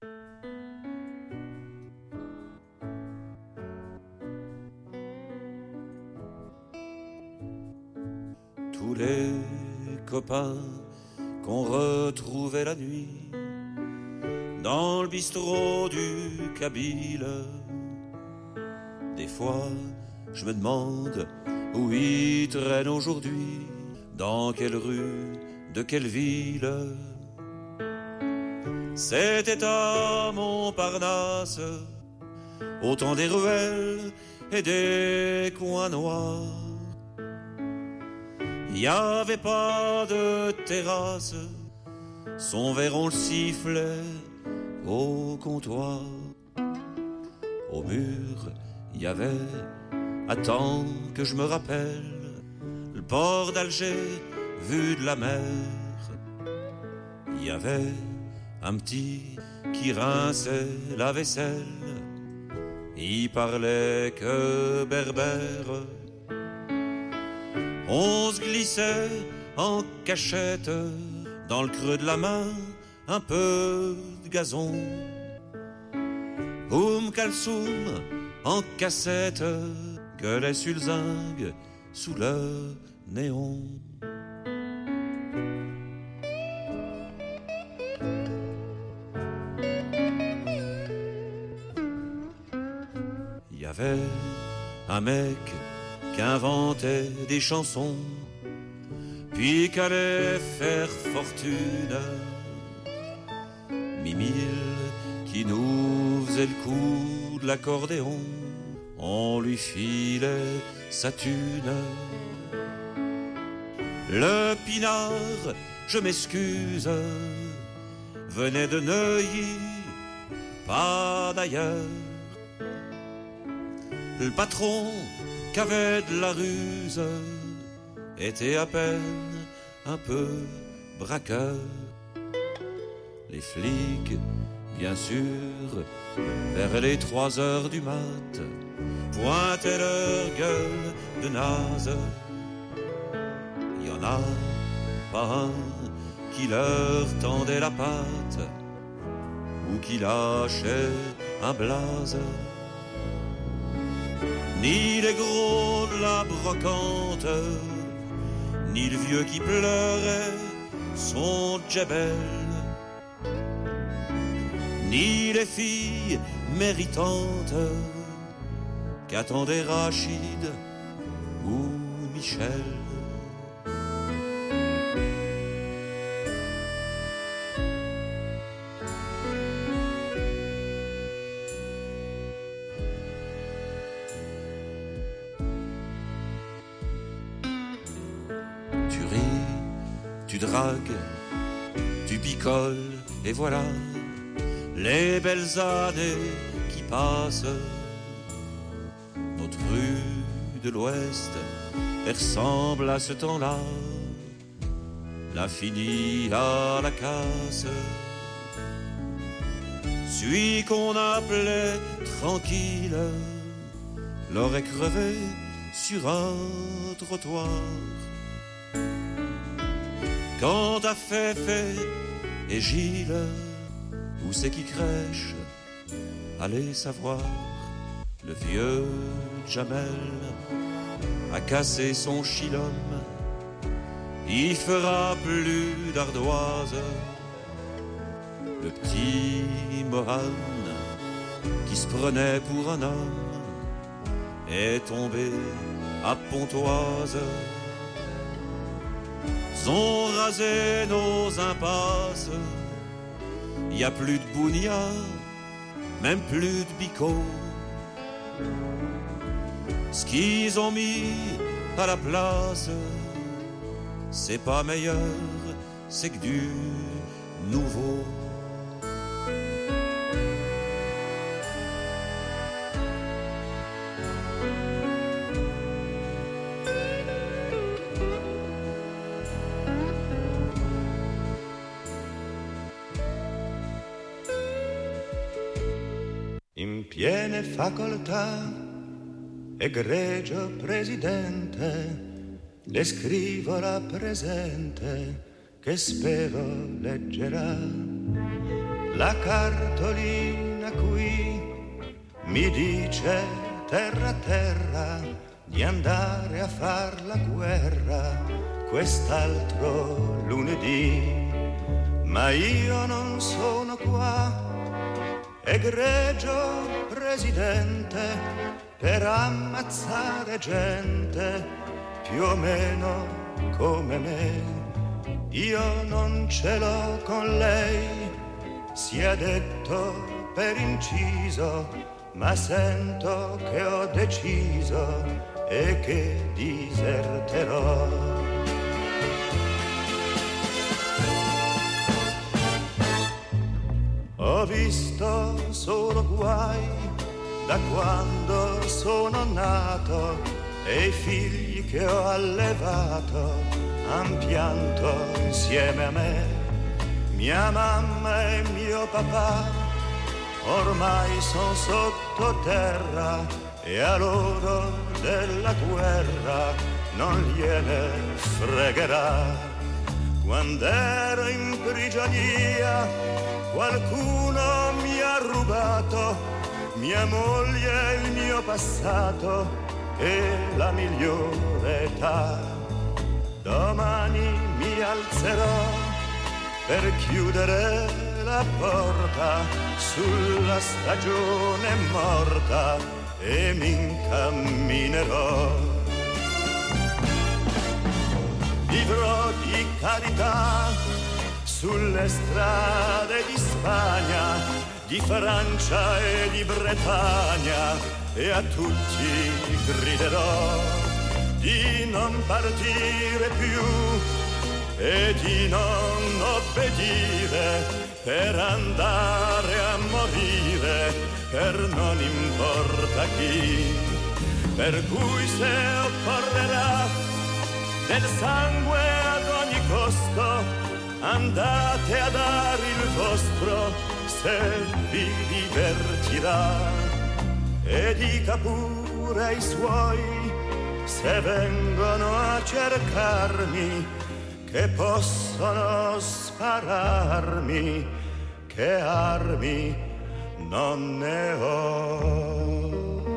Tous les copains qu'on retrouvait la nuit dans le bistrot du Kabyle. Des fois, je me demande où ils traînent aujourd'hui, dans quelle rue, de quelle ville. C'était à Montparnasse, au temps des ruelles et des coins noirs. Y avait pas de terrasse, son verre on le sifflait au comptoir. Au mur, y avait, attends que je me rappelle, le port d'Alger vu de la mer. Y avait un petit qui rinçait la vaisselle, il parlait que berbère. On se glissait en cachette, dans le creux de la main, un peu de gazon. Oum Kalsoum en cassette, gueulait sur le zinc, sous le néon. Il y avait un mec qui inventait des chansons, puis qu'allait faire fortune. Mimile qui nous faisait le coup de l'accordéon, on lui filait sa thune. Le pinard, je m'excuse, venait de Neuilly, pas d'ailleurs. Le patron qu'avait de la ruse était à peine un peu braqueur. Les flics, bien sûr, vers les trois heures du mat, pointaient leur gueule de naze. Il y en a pas un qui leur tendait la patte ou qui lâchait un blaze. Ni les gros de la brocante, ni le vieux qui pleurait son djebel, ni les filles méritantes qu'attendaient Rachid ou Michel. Tu dragues, tu picoles, et voilà les belles années qui passent. Notre rue de l'Ouest, elle ressemble à ce temps-là. l'infini à la casse. Celui qu'on appelait tranquille l'aurait crevé sur un trottoir. Quant à Féfé et Gilles, où c'est qui crèche, allez savoir. Le vieux Jamel a cassé son chilhomme, il fera plus d'ardoise. Le petit Mohan qui se prenait pour un homme est tombé à Pontoise. Ont rasé nos impasses, y a plus de bougna, même plus de bico. Ce qu'ils ont mis à la place, c'est pas meilleur, c'est que du nouveau. In piene facoltà, egregio presidente, le scrivo la presente che spero leggerà. La cartolina qui mi dice terra terra di andare a far la guerra quest'altro lunedì, ma io non sono qua, egregio presidente, per ammazzare gente più o meno come me. Io non ce l'ho con lei, sia detto per inciso, ma sento che ho deciso e che diserterò. Ho visto solo guai da quando sono nato e i figli che ho allevato han pianto insieme a me. Mia mamma e mio papà ormai son sottoterra e a loro della guerra non gliene fregherà. Quando ero in prigionia qualcuno mi ha rubato mia moglie, il mio passato e la migliore età. Domani mi alzerò per chiudere la porta sulla stagione morta e mi incamminerò. Vivrò di carità sulle strade di Spagna, di Francia e di Bretagna, e a tutti griderò di non partire più e di non obbedire per andare a morire per non importa chi. Per cui se occorrerà del sangue ad ogni costo, andate a dare il vostro se vi divertirà, e dica pure ai suoi se vengono a cercarmi che possono spararmi, che armi non ne ho.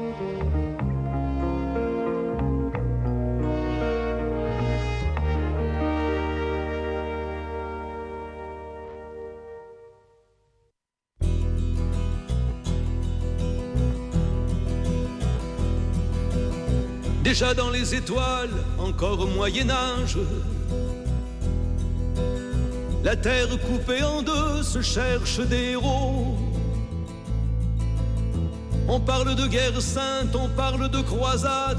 Déjà dans les étoiles, encore au Moyen-Âge, la terre coupée en deux se cherche des héros. On parle de guerre sainte, on parle de croisade.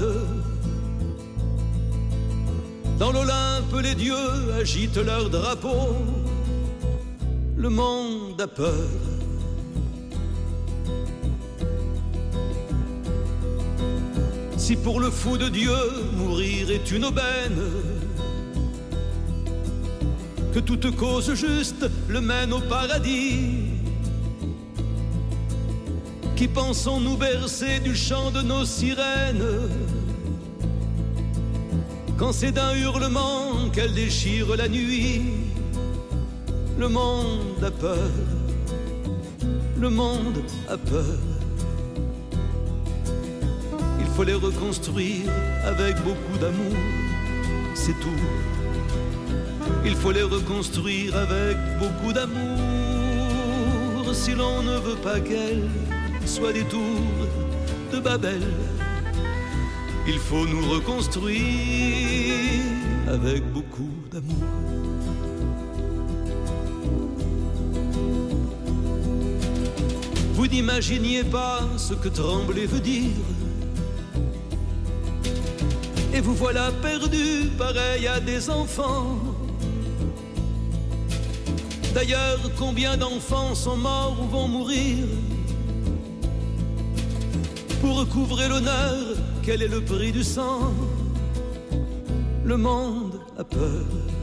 Dans l'Olympe, les dieux agitent leurs drapeaux. Le monde a peur. Si pour le fou de Dieu mourir est une aubaine, que toute cause juste le mène au paradis. Qui pensons nous bercer du chant de nos sirènes, quand c'est d'un hurlement qu'elle déchire la nuit. Le monde a peur, le monde a peur. Il faut les reconstruire avec beaucoup d'amour, c'est tout. Il faut les reconstruire avec beaucoup d'amour, si l'on ne veut pas qu'elles soient des tours de Babel. Il faut nous reconstruire avec beaucoup d'amour. Vous n'imaginiez pas ce que trembler veut dire, et vous voilà perdu pareil à des enfants. D'ailleurs, combien d'enfants sont morts ou vont mourir pour recouvrer l'honneur? Quel est le prix du sang? Le monde a peur.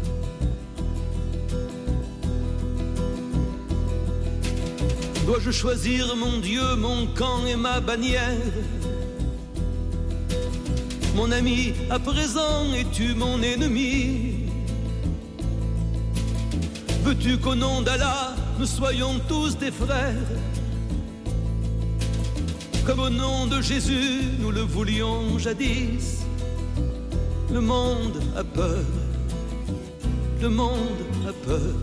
Dois-je choisir mon Dieu, mon camp et ma bannière? Mon ami, à présent, es-tu mon ennemi? Veux-tu qu'au nom d'Allah, nous soyons tous des frères, comme au nom de Jésus, nous le voulions jadis? Le monde a peur, le monde a peur.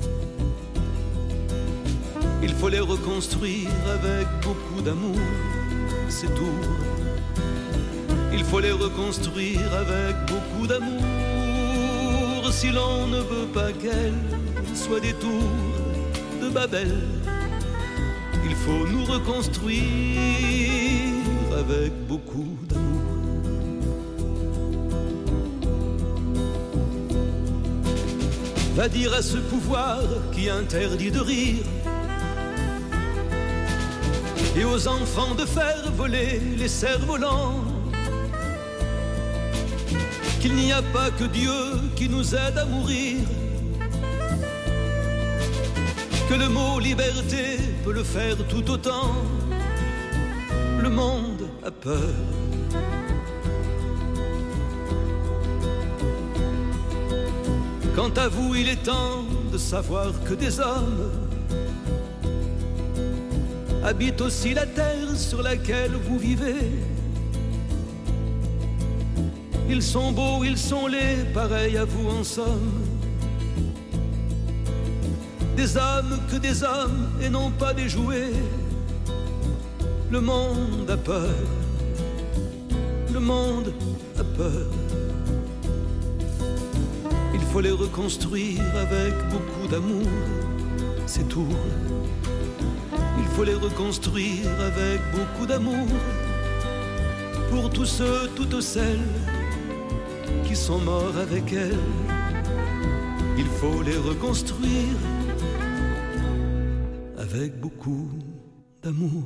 Il faut les reconstruire avec beaucoup d'amour, c'est tout. Il faut les reconstruire avec beaucoup d'amour, si l'on ne veut pas qu'elles soient des tours de Babel. Il faut nous reconstruire avec beaucoup d'amour. Va dire à ce pouvoir qui interdit de rire et aux enfants de faire voler les cerfs-volants qu'il n'y a pas que Dieu qui nous aide à mourir, que le mot liberté peut le faire tout autant. Le monde a peur. Quant à vous, il est temps de savoir que des hommes habitent aussi la terre sur laquelle vous vivez. Ils sont beaux, ils sont laids, pareils à vous en somme. Des âmes que des hommes et non pas des jouets. Le monde a peur, le monde a peur. Il faut les reconstruire avec beaucoup d'amour, c'est tout. Il faut les reconstruire avec beaucoup d'amour, pour tous ceux, toutes celles qui sont morts avec elle. Il faut les reconstruire avec beaucoup d'amour.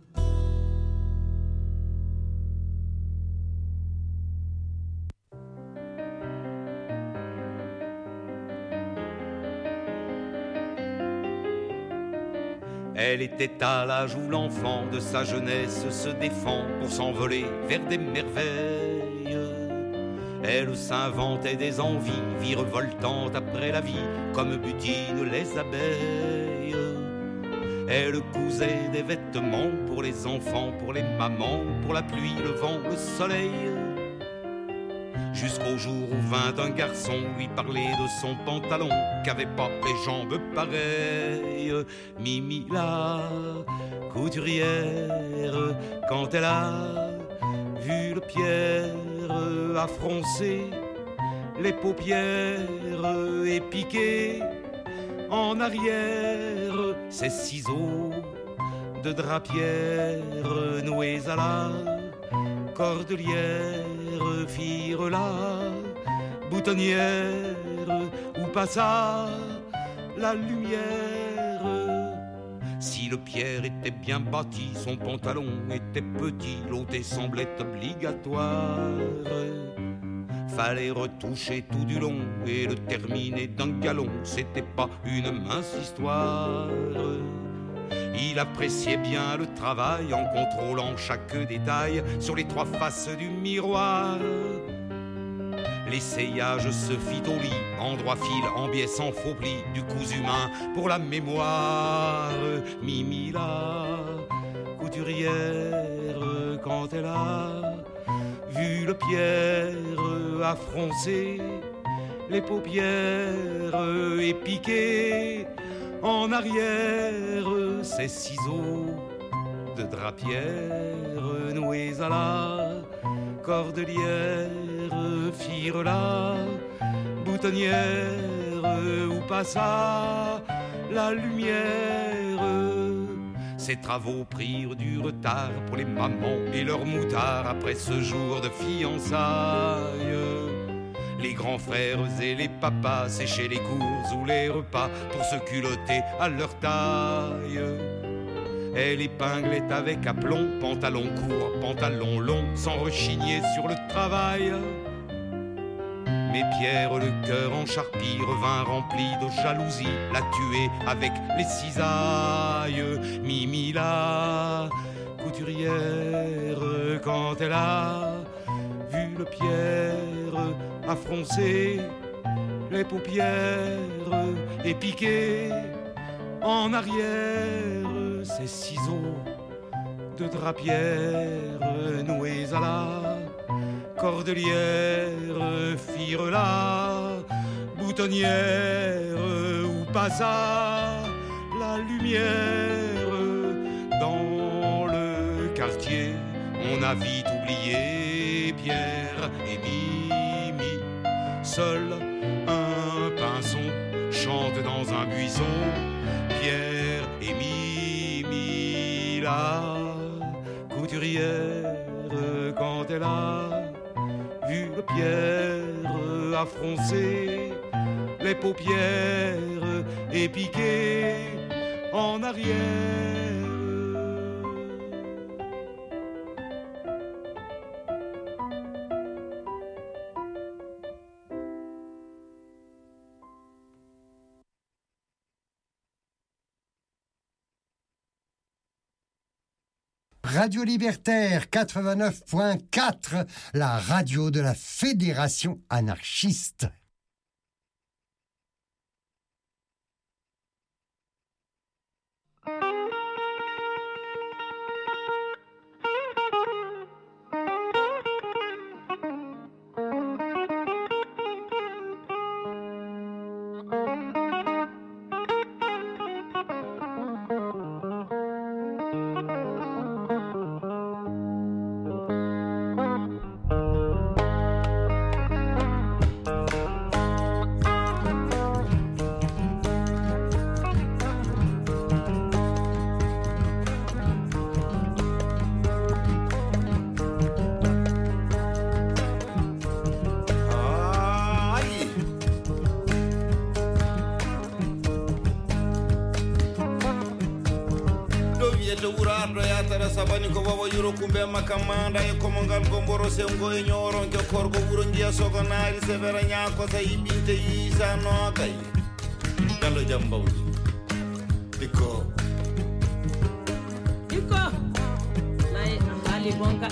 Elle était à l'âge où l'enfant de sa jeunesse se défend pour s'envoler vers des merveilles. Elle s'inventait des envies, virevoltantes après la vie, comme butinent les abeilles. Elle cousait des vêtements pour les enfants, pour les mamans, pour la pluie, le vent, le soleil. Jusqu'au jour où vint un garçon lui parler de son pantalon, qu'avait pas les jambes pareilles. Mimi la couturière, quand elle a vu le Pierre, a froncé les paupières et piqué en arrière ses ciseaux de drapière noués à la cordelière firent la boutonnière où passa la lumière. Si le Pierre était bien bâti, son pantalon était petit, l'ôter semblait obligatoire. Fallait retoucher tout du long et le terminer d'un galon. C'était pas une mince histoire. Il appréciait bien le travail en contrôlant chaque détail sur les trois faces du miroir. L'essayage se fit au lit, en droit fil, en biais sans faux pli, du cousu humain pour la mémoire. Mimi la couturière, quand elle a vu le Pierre a froncé les paupières et piqué en arrière ses ciseaux de drapière noués à la cordelière firent la boutonnière où passa la lumière. Ces travaux prirent du retard pour les mamans et leurs moutards après ce jour de fiançailles. Les grands frères et les papas séchaient les cours ou les repas pour se culotter à leur taille. Elle épinglait avec aplomb, pantalon court, pantalon long, sans rechigner sur le travail. Mais Pierre, le cœur en charpie, revint rempli de jalousie, l'a tué avec les cisailles. Mimi la couturière, quand elle a vu le Pierre, a froncé les paupières et piqué en arrière ses ciseaux de drapière noués à la cordelière firent la boutonnière où passa la lumière. Dans le quartier, on a vite oublié Pierre et Mimi. Seul un pinson chante dans un buisson. Pierre et Mimi, la couturière, quand elle a vu le Pierre a froncé les paupières et piqué en arrière. Radio Libertaire quatre-vingt-neuf point quatre, la radio de la Fédération anarchiste. sabani ko wawa yuro kumbe makamanda e komongal gomboro sengo e nyoron ke korgo wuro ndia sogonari severa nyako sa ibinte isa no kay dalo jambawdi diko diko lay ali bonka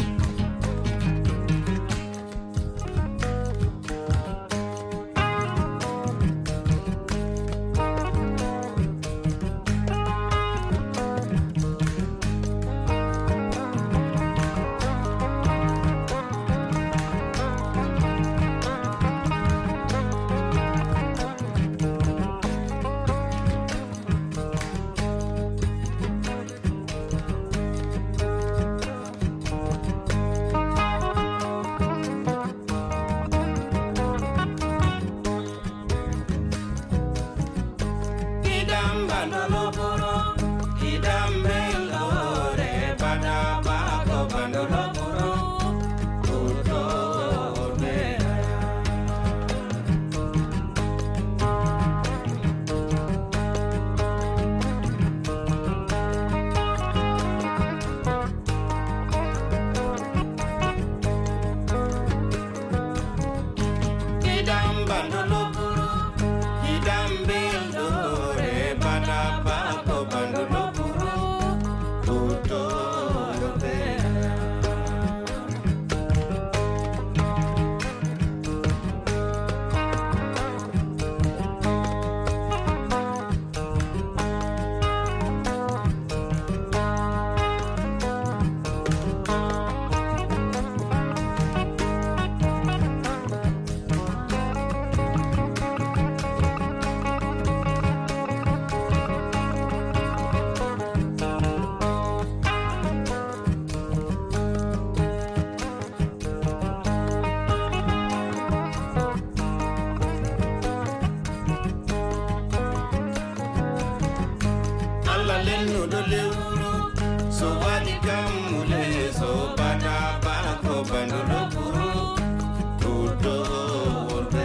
lenu do lewru so waɗi kammule so bata bako banduɗo ɓuru tuto worɓe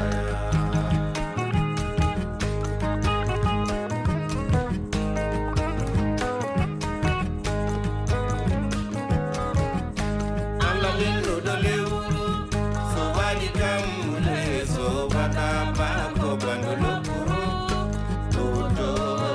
Allah lenu do lewru so waɗi kammule so bata bako banduɗo ɓuru tuto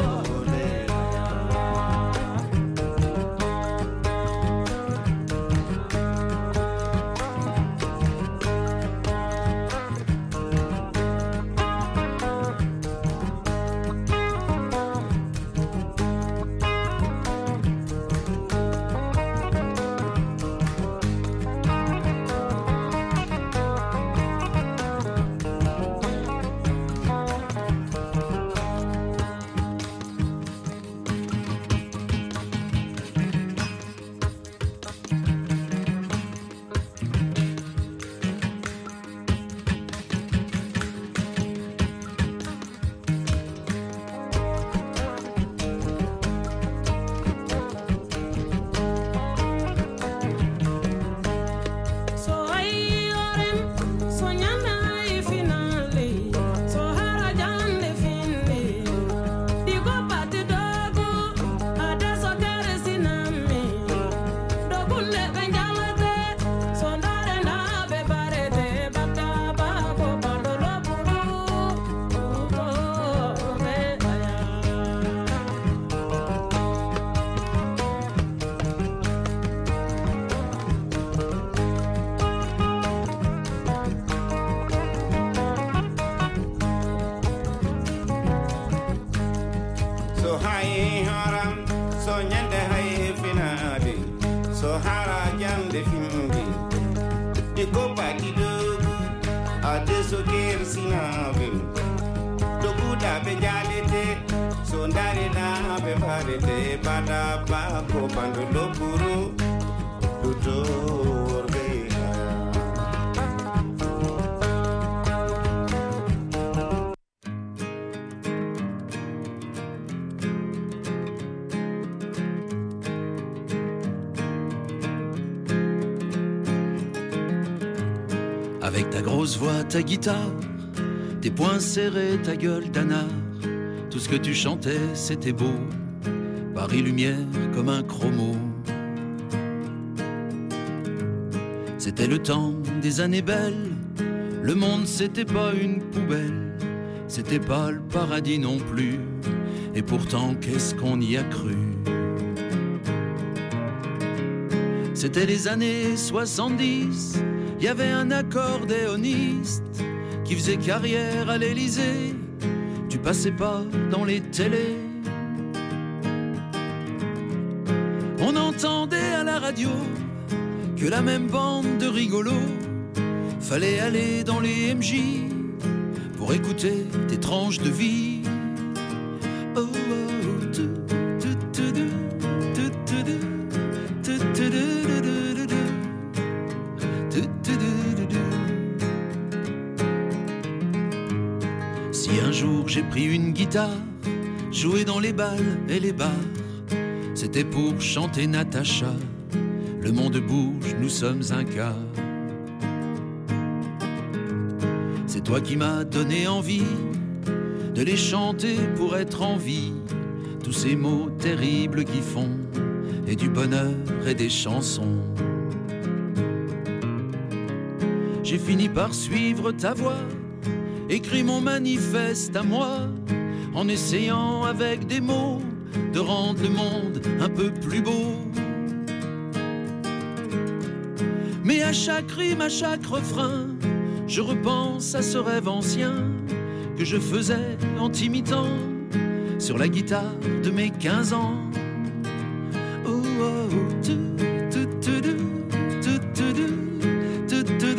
Avec ta grosse voix, ta guitare, tes poings serrés, ta gueule d'anard, tout ce que tu chantais, c'était beau. Paris lumière comme un chromo. C'était le temps des années belles. Le monde c'était pas une poubelle, c'était pas le paradis non plus. Et pourtant qu'est-ce qu'on y a cru. C'était les années soixante-dix. Il y avait un accordéoniste qui faisait carrière à l'Élysée. Tu passais pas dans les télés. On entendait à la radio que la même bande de rigolos. Fallait aller dans les M J pour écouter tes tranches de vie. Oh, oh, tu, tu, tu, tu, tu, tu, tu, tu, tu, si un jour j'ai pris une guitare, joué dans les balles et les bars, c'était pour chanter Natacha. Le monde bouge, nous sommes un quart. C'est toi qui m'as donné envie de les chanter pour être en vie. Tous ces mots terribles qui font et du bonheur et des chansons. J'ai fini par suivre ta voix, écrit mon manifeste à moi, en essayant avec des mots de rendre le monde un peu plus beau. Mais à chaque rime, à chaque refrain, je repense à ce rêve ancien que je faisais en t'imitant sur la guitare de mes quinze ans. Oh, oh, tu, tu, tu, tu, tu, tu, tu, tu, tu,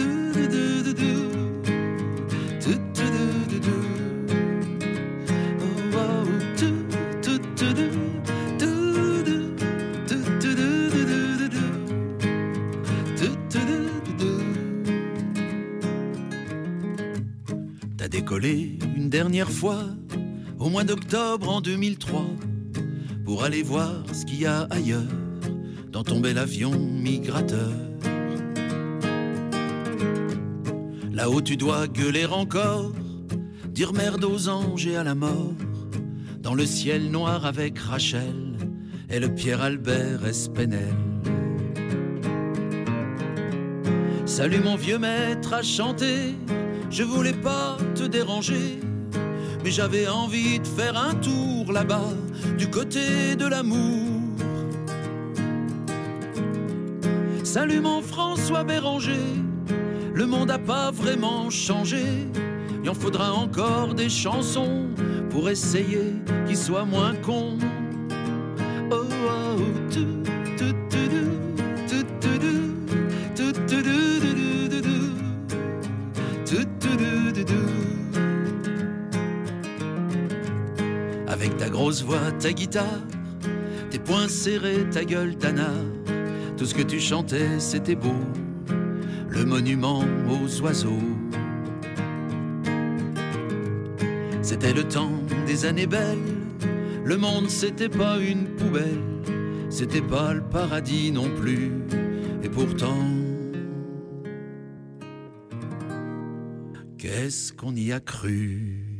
décollé une dernière fois au mois d'octobre en deux mille trois pour aller voir ce qu'il y a ailleurs dans ton bel avion migrateur. Là-haut tu dois gueuler encore, dire merde aux anges et à la mort, dans le ciel noir avec Rachel et le Pierre-Albert Espenel. Salut mon vieux maître à chanter, je voulais pas te déranger, mais j'avais envie de faire un tour là-bas, du côté de l'amour. Salut mon François Béranger, le monde a pas vraiment changé, il en faudra encore des chansons pour essayer qu'il soit moins con. Oh, oh, tu, tu, tu, tu, tu, tu, tu, tu, tu, tu, tu. Avec ta grosse voix, ta guitare, tes poings serrés, ta gueule, ta nare, tout ce que tu chantais, c'était beau, le monument aux oiseaux. C'était le temps des années belles, le monde c'était pas une poubelle, c'était pas le paradis non plus, et pourtant, qu'est-ce qu'on y a cru?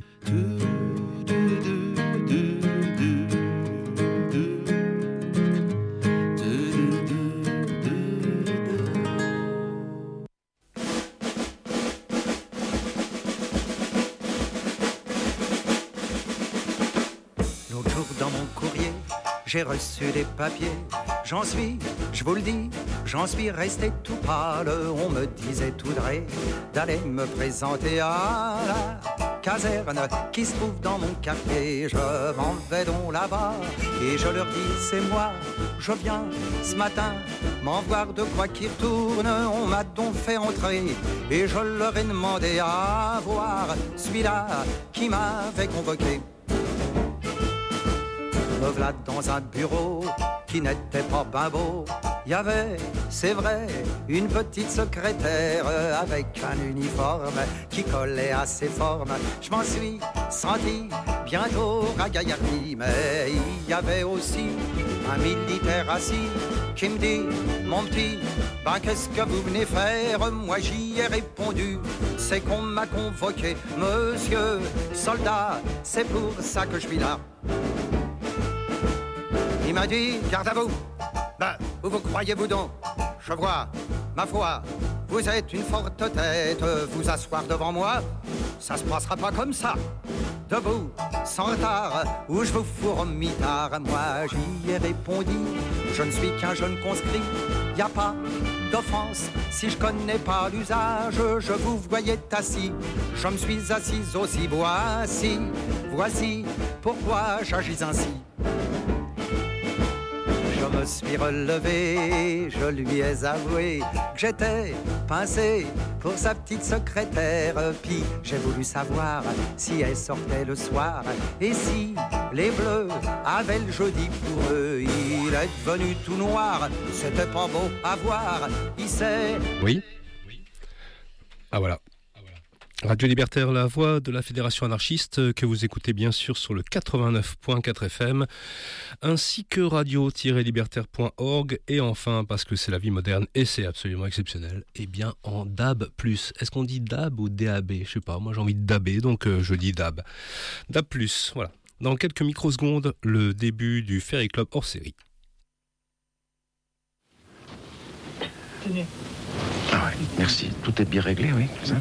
J'ai reçu des papiers, j'en suis, je vous le dis, j'en suis resté tout pâle. On me disait tout vrai d'aller me présenter à la caserne qui se trouve dans mon quartier. Je m'en vais donc là-bas et je leur dis c'est moi, je viens ce matin m'en voir de quoi qui retourne. On m'a donc fait entrer et je leur ai demandé à voir celui-là qui m'avait convoqué. Me voilà dans un bureau qui n'était pas ben beau. Il y avait, c'est vrai, une petite secrétaire avec un uniforme qui collait à ses formes. Je m'en suis senti bientôt ragaillardi, mais il y avait aussi un militaire assis qui me dit, mon petit, ben qu'est-ce que vous venez faire? Moi j'y ai répondu, c'est qu'on m'a convoqué, monsieur soldat, c'est pour ça que je suis là. Il m'a dit, garde à vous. Ben, où vous croyez-vous donc? Je vois, ma foi, vous êtes une forte tête. Vous asseoir devant moi, ça se passera pas comme ça. Debout, sans retard, ou je vous fourre au mitard. Moi, j'y ai répondu, je ne suis qu'un jeune conscrit. Y a pas d'offense si je connais pas l'usage. Je vous voyais assis, je me suis assis aussi. Voici, voici pourquoi j'agis ainsi. Je me suis relevé, je lui ai avoué que j'étais pincé pour sa petite secrétaire. Puis j'ai voulu savoir si elle sortait le soir et si les bleus avaient le jeudi pour eux. Il est devenu tout noir, c'était pas beau à voir. Il sait... Oui. Ah voilà. Radio Libertaire, la voix de la Fédération anarchiste, que vous écoutez bien sûr sur le quatre-vingt-neuf point quatre F M, ainsi que radio tiret libertaire point org, et enfin, parce que c'est la vie moderne et c'est absolument exceptionnel, et bien en D A B plus. Est-ce qu'on dit D A B ou D A B? Je sais pas, moi j'ai envie de D A B, donc euh, je dis D A B. D A B plus, voilà. Dans quelques microsecondes, le début du Ferry Club hors série. Tenez. Ah ouais, merci. Tout est bien réglé, oui, c'est ça?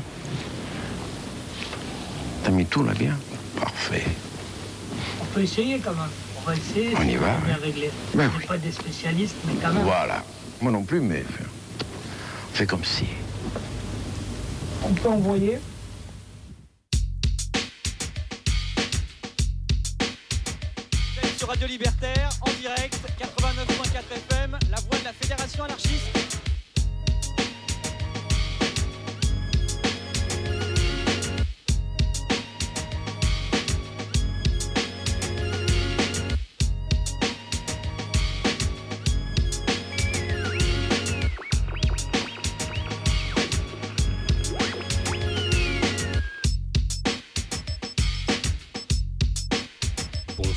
T'as mis tout là bien? Parfait. On peut essayer quand même. On va essayer. On y va, bien oui. régler. Ben on n'est oui. pas des spécialistes, mais quand même. Voilà. Moi non plus, mais on fait comme si. On peut envoyer. Sur Radio Libertaire, en direct, quatre-vingt-neuf point quatre F M, la voix de la Fédération anarchiste.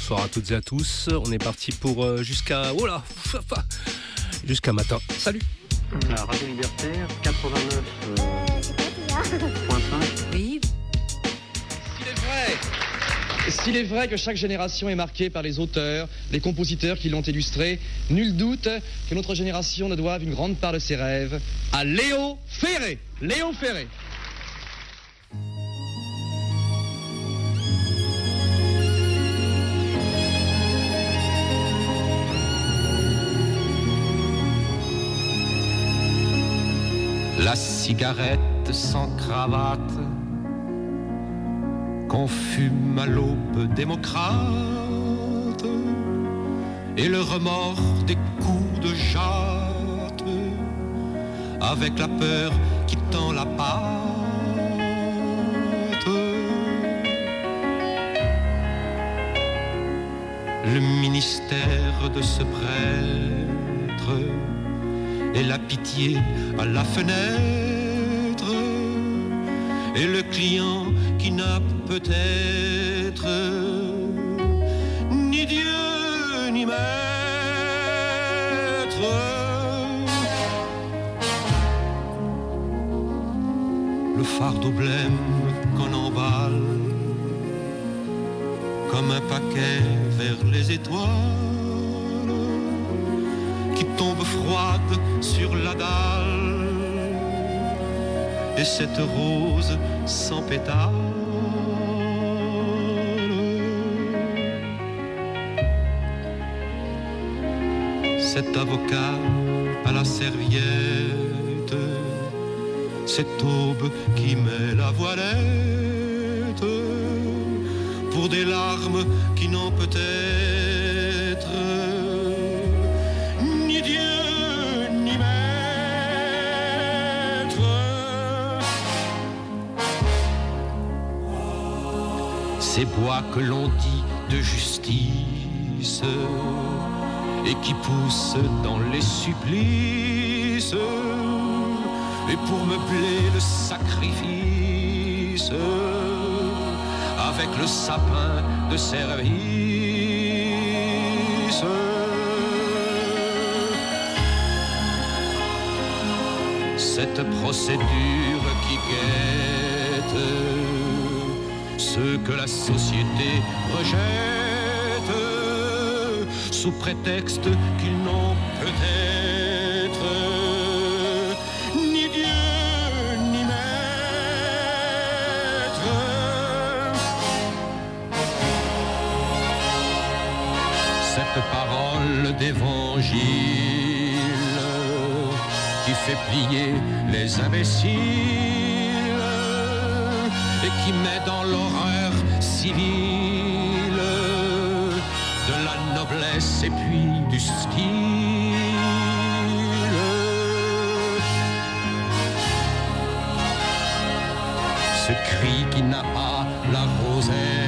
bonsoir à toutes et à tous. On est parti pour euh, jusqu'à... Oh là jusqu'à matin. Salut. La Radio Libertaire, quatre-vingt-neuf point cinq. Oui. S'il est vrai, s'il est vrai que chaque génération est marquée par les auteurs, les compositeurs qui l'ont illustré, nul doute que notre génération ne doive une grande part de ses rêves à Léo Ferré. Léo Ferré. La cigarette sans cravate qu'on fume à l'aube démocrate et le remords des coups de jatte avec la peur qui tend la patte. Le ministère de ce prêtre et la pitié à la fenêtre, et le client qui n'a peut-être ni Dieu ni maître. Le fardeau blême qu'on emballe comme un paquet vers les étoiles qui tombe froide sur la dalle, et cette rose sans pétales. Cet avocat à la serviette, cette aube qui met la voilette pour des larmes qui n'ont peut-être ni Dieu ni maître. Ces bois que l'on dit de justice et qui poussent dans les supplices, et pour meubler le sacrifice avec le sapin de service. Cette procédure qui guette ceux que la société rejette sous prétexte qu'ils n'ont peut-être ni Dieu ni maître. Cette parole d'évangile qui fait plier les imbéciles et qui met dans l'horreur civile de la noblesse et puis du style. Ce cri qui n'a pas la rosette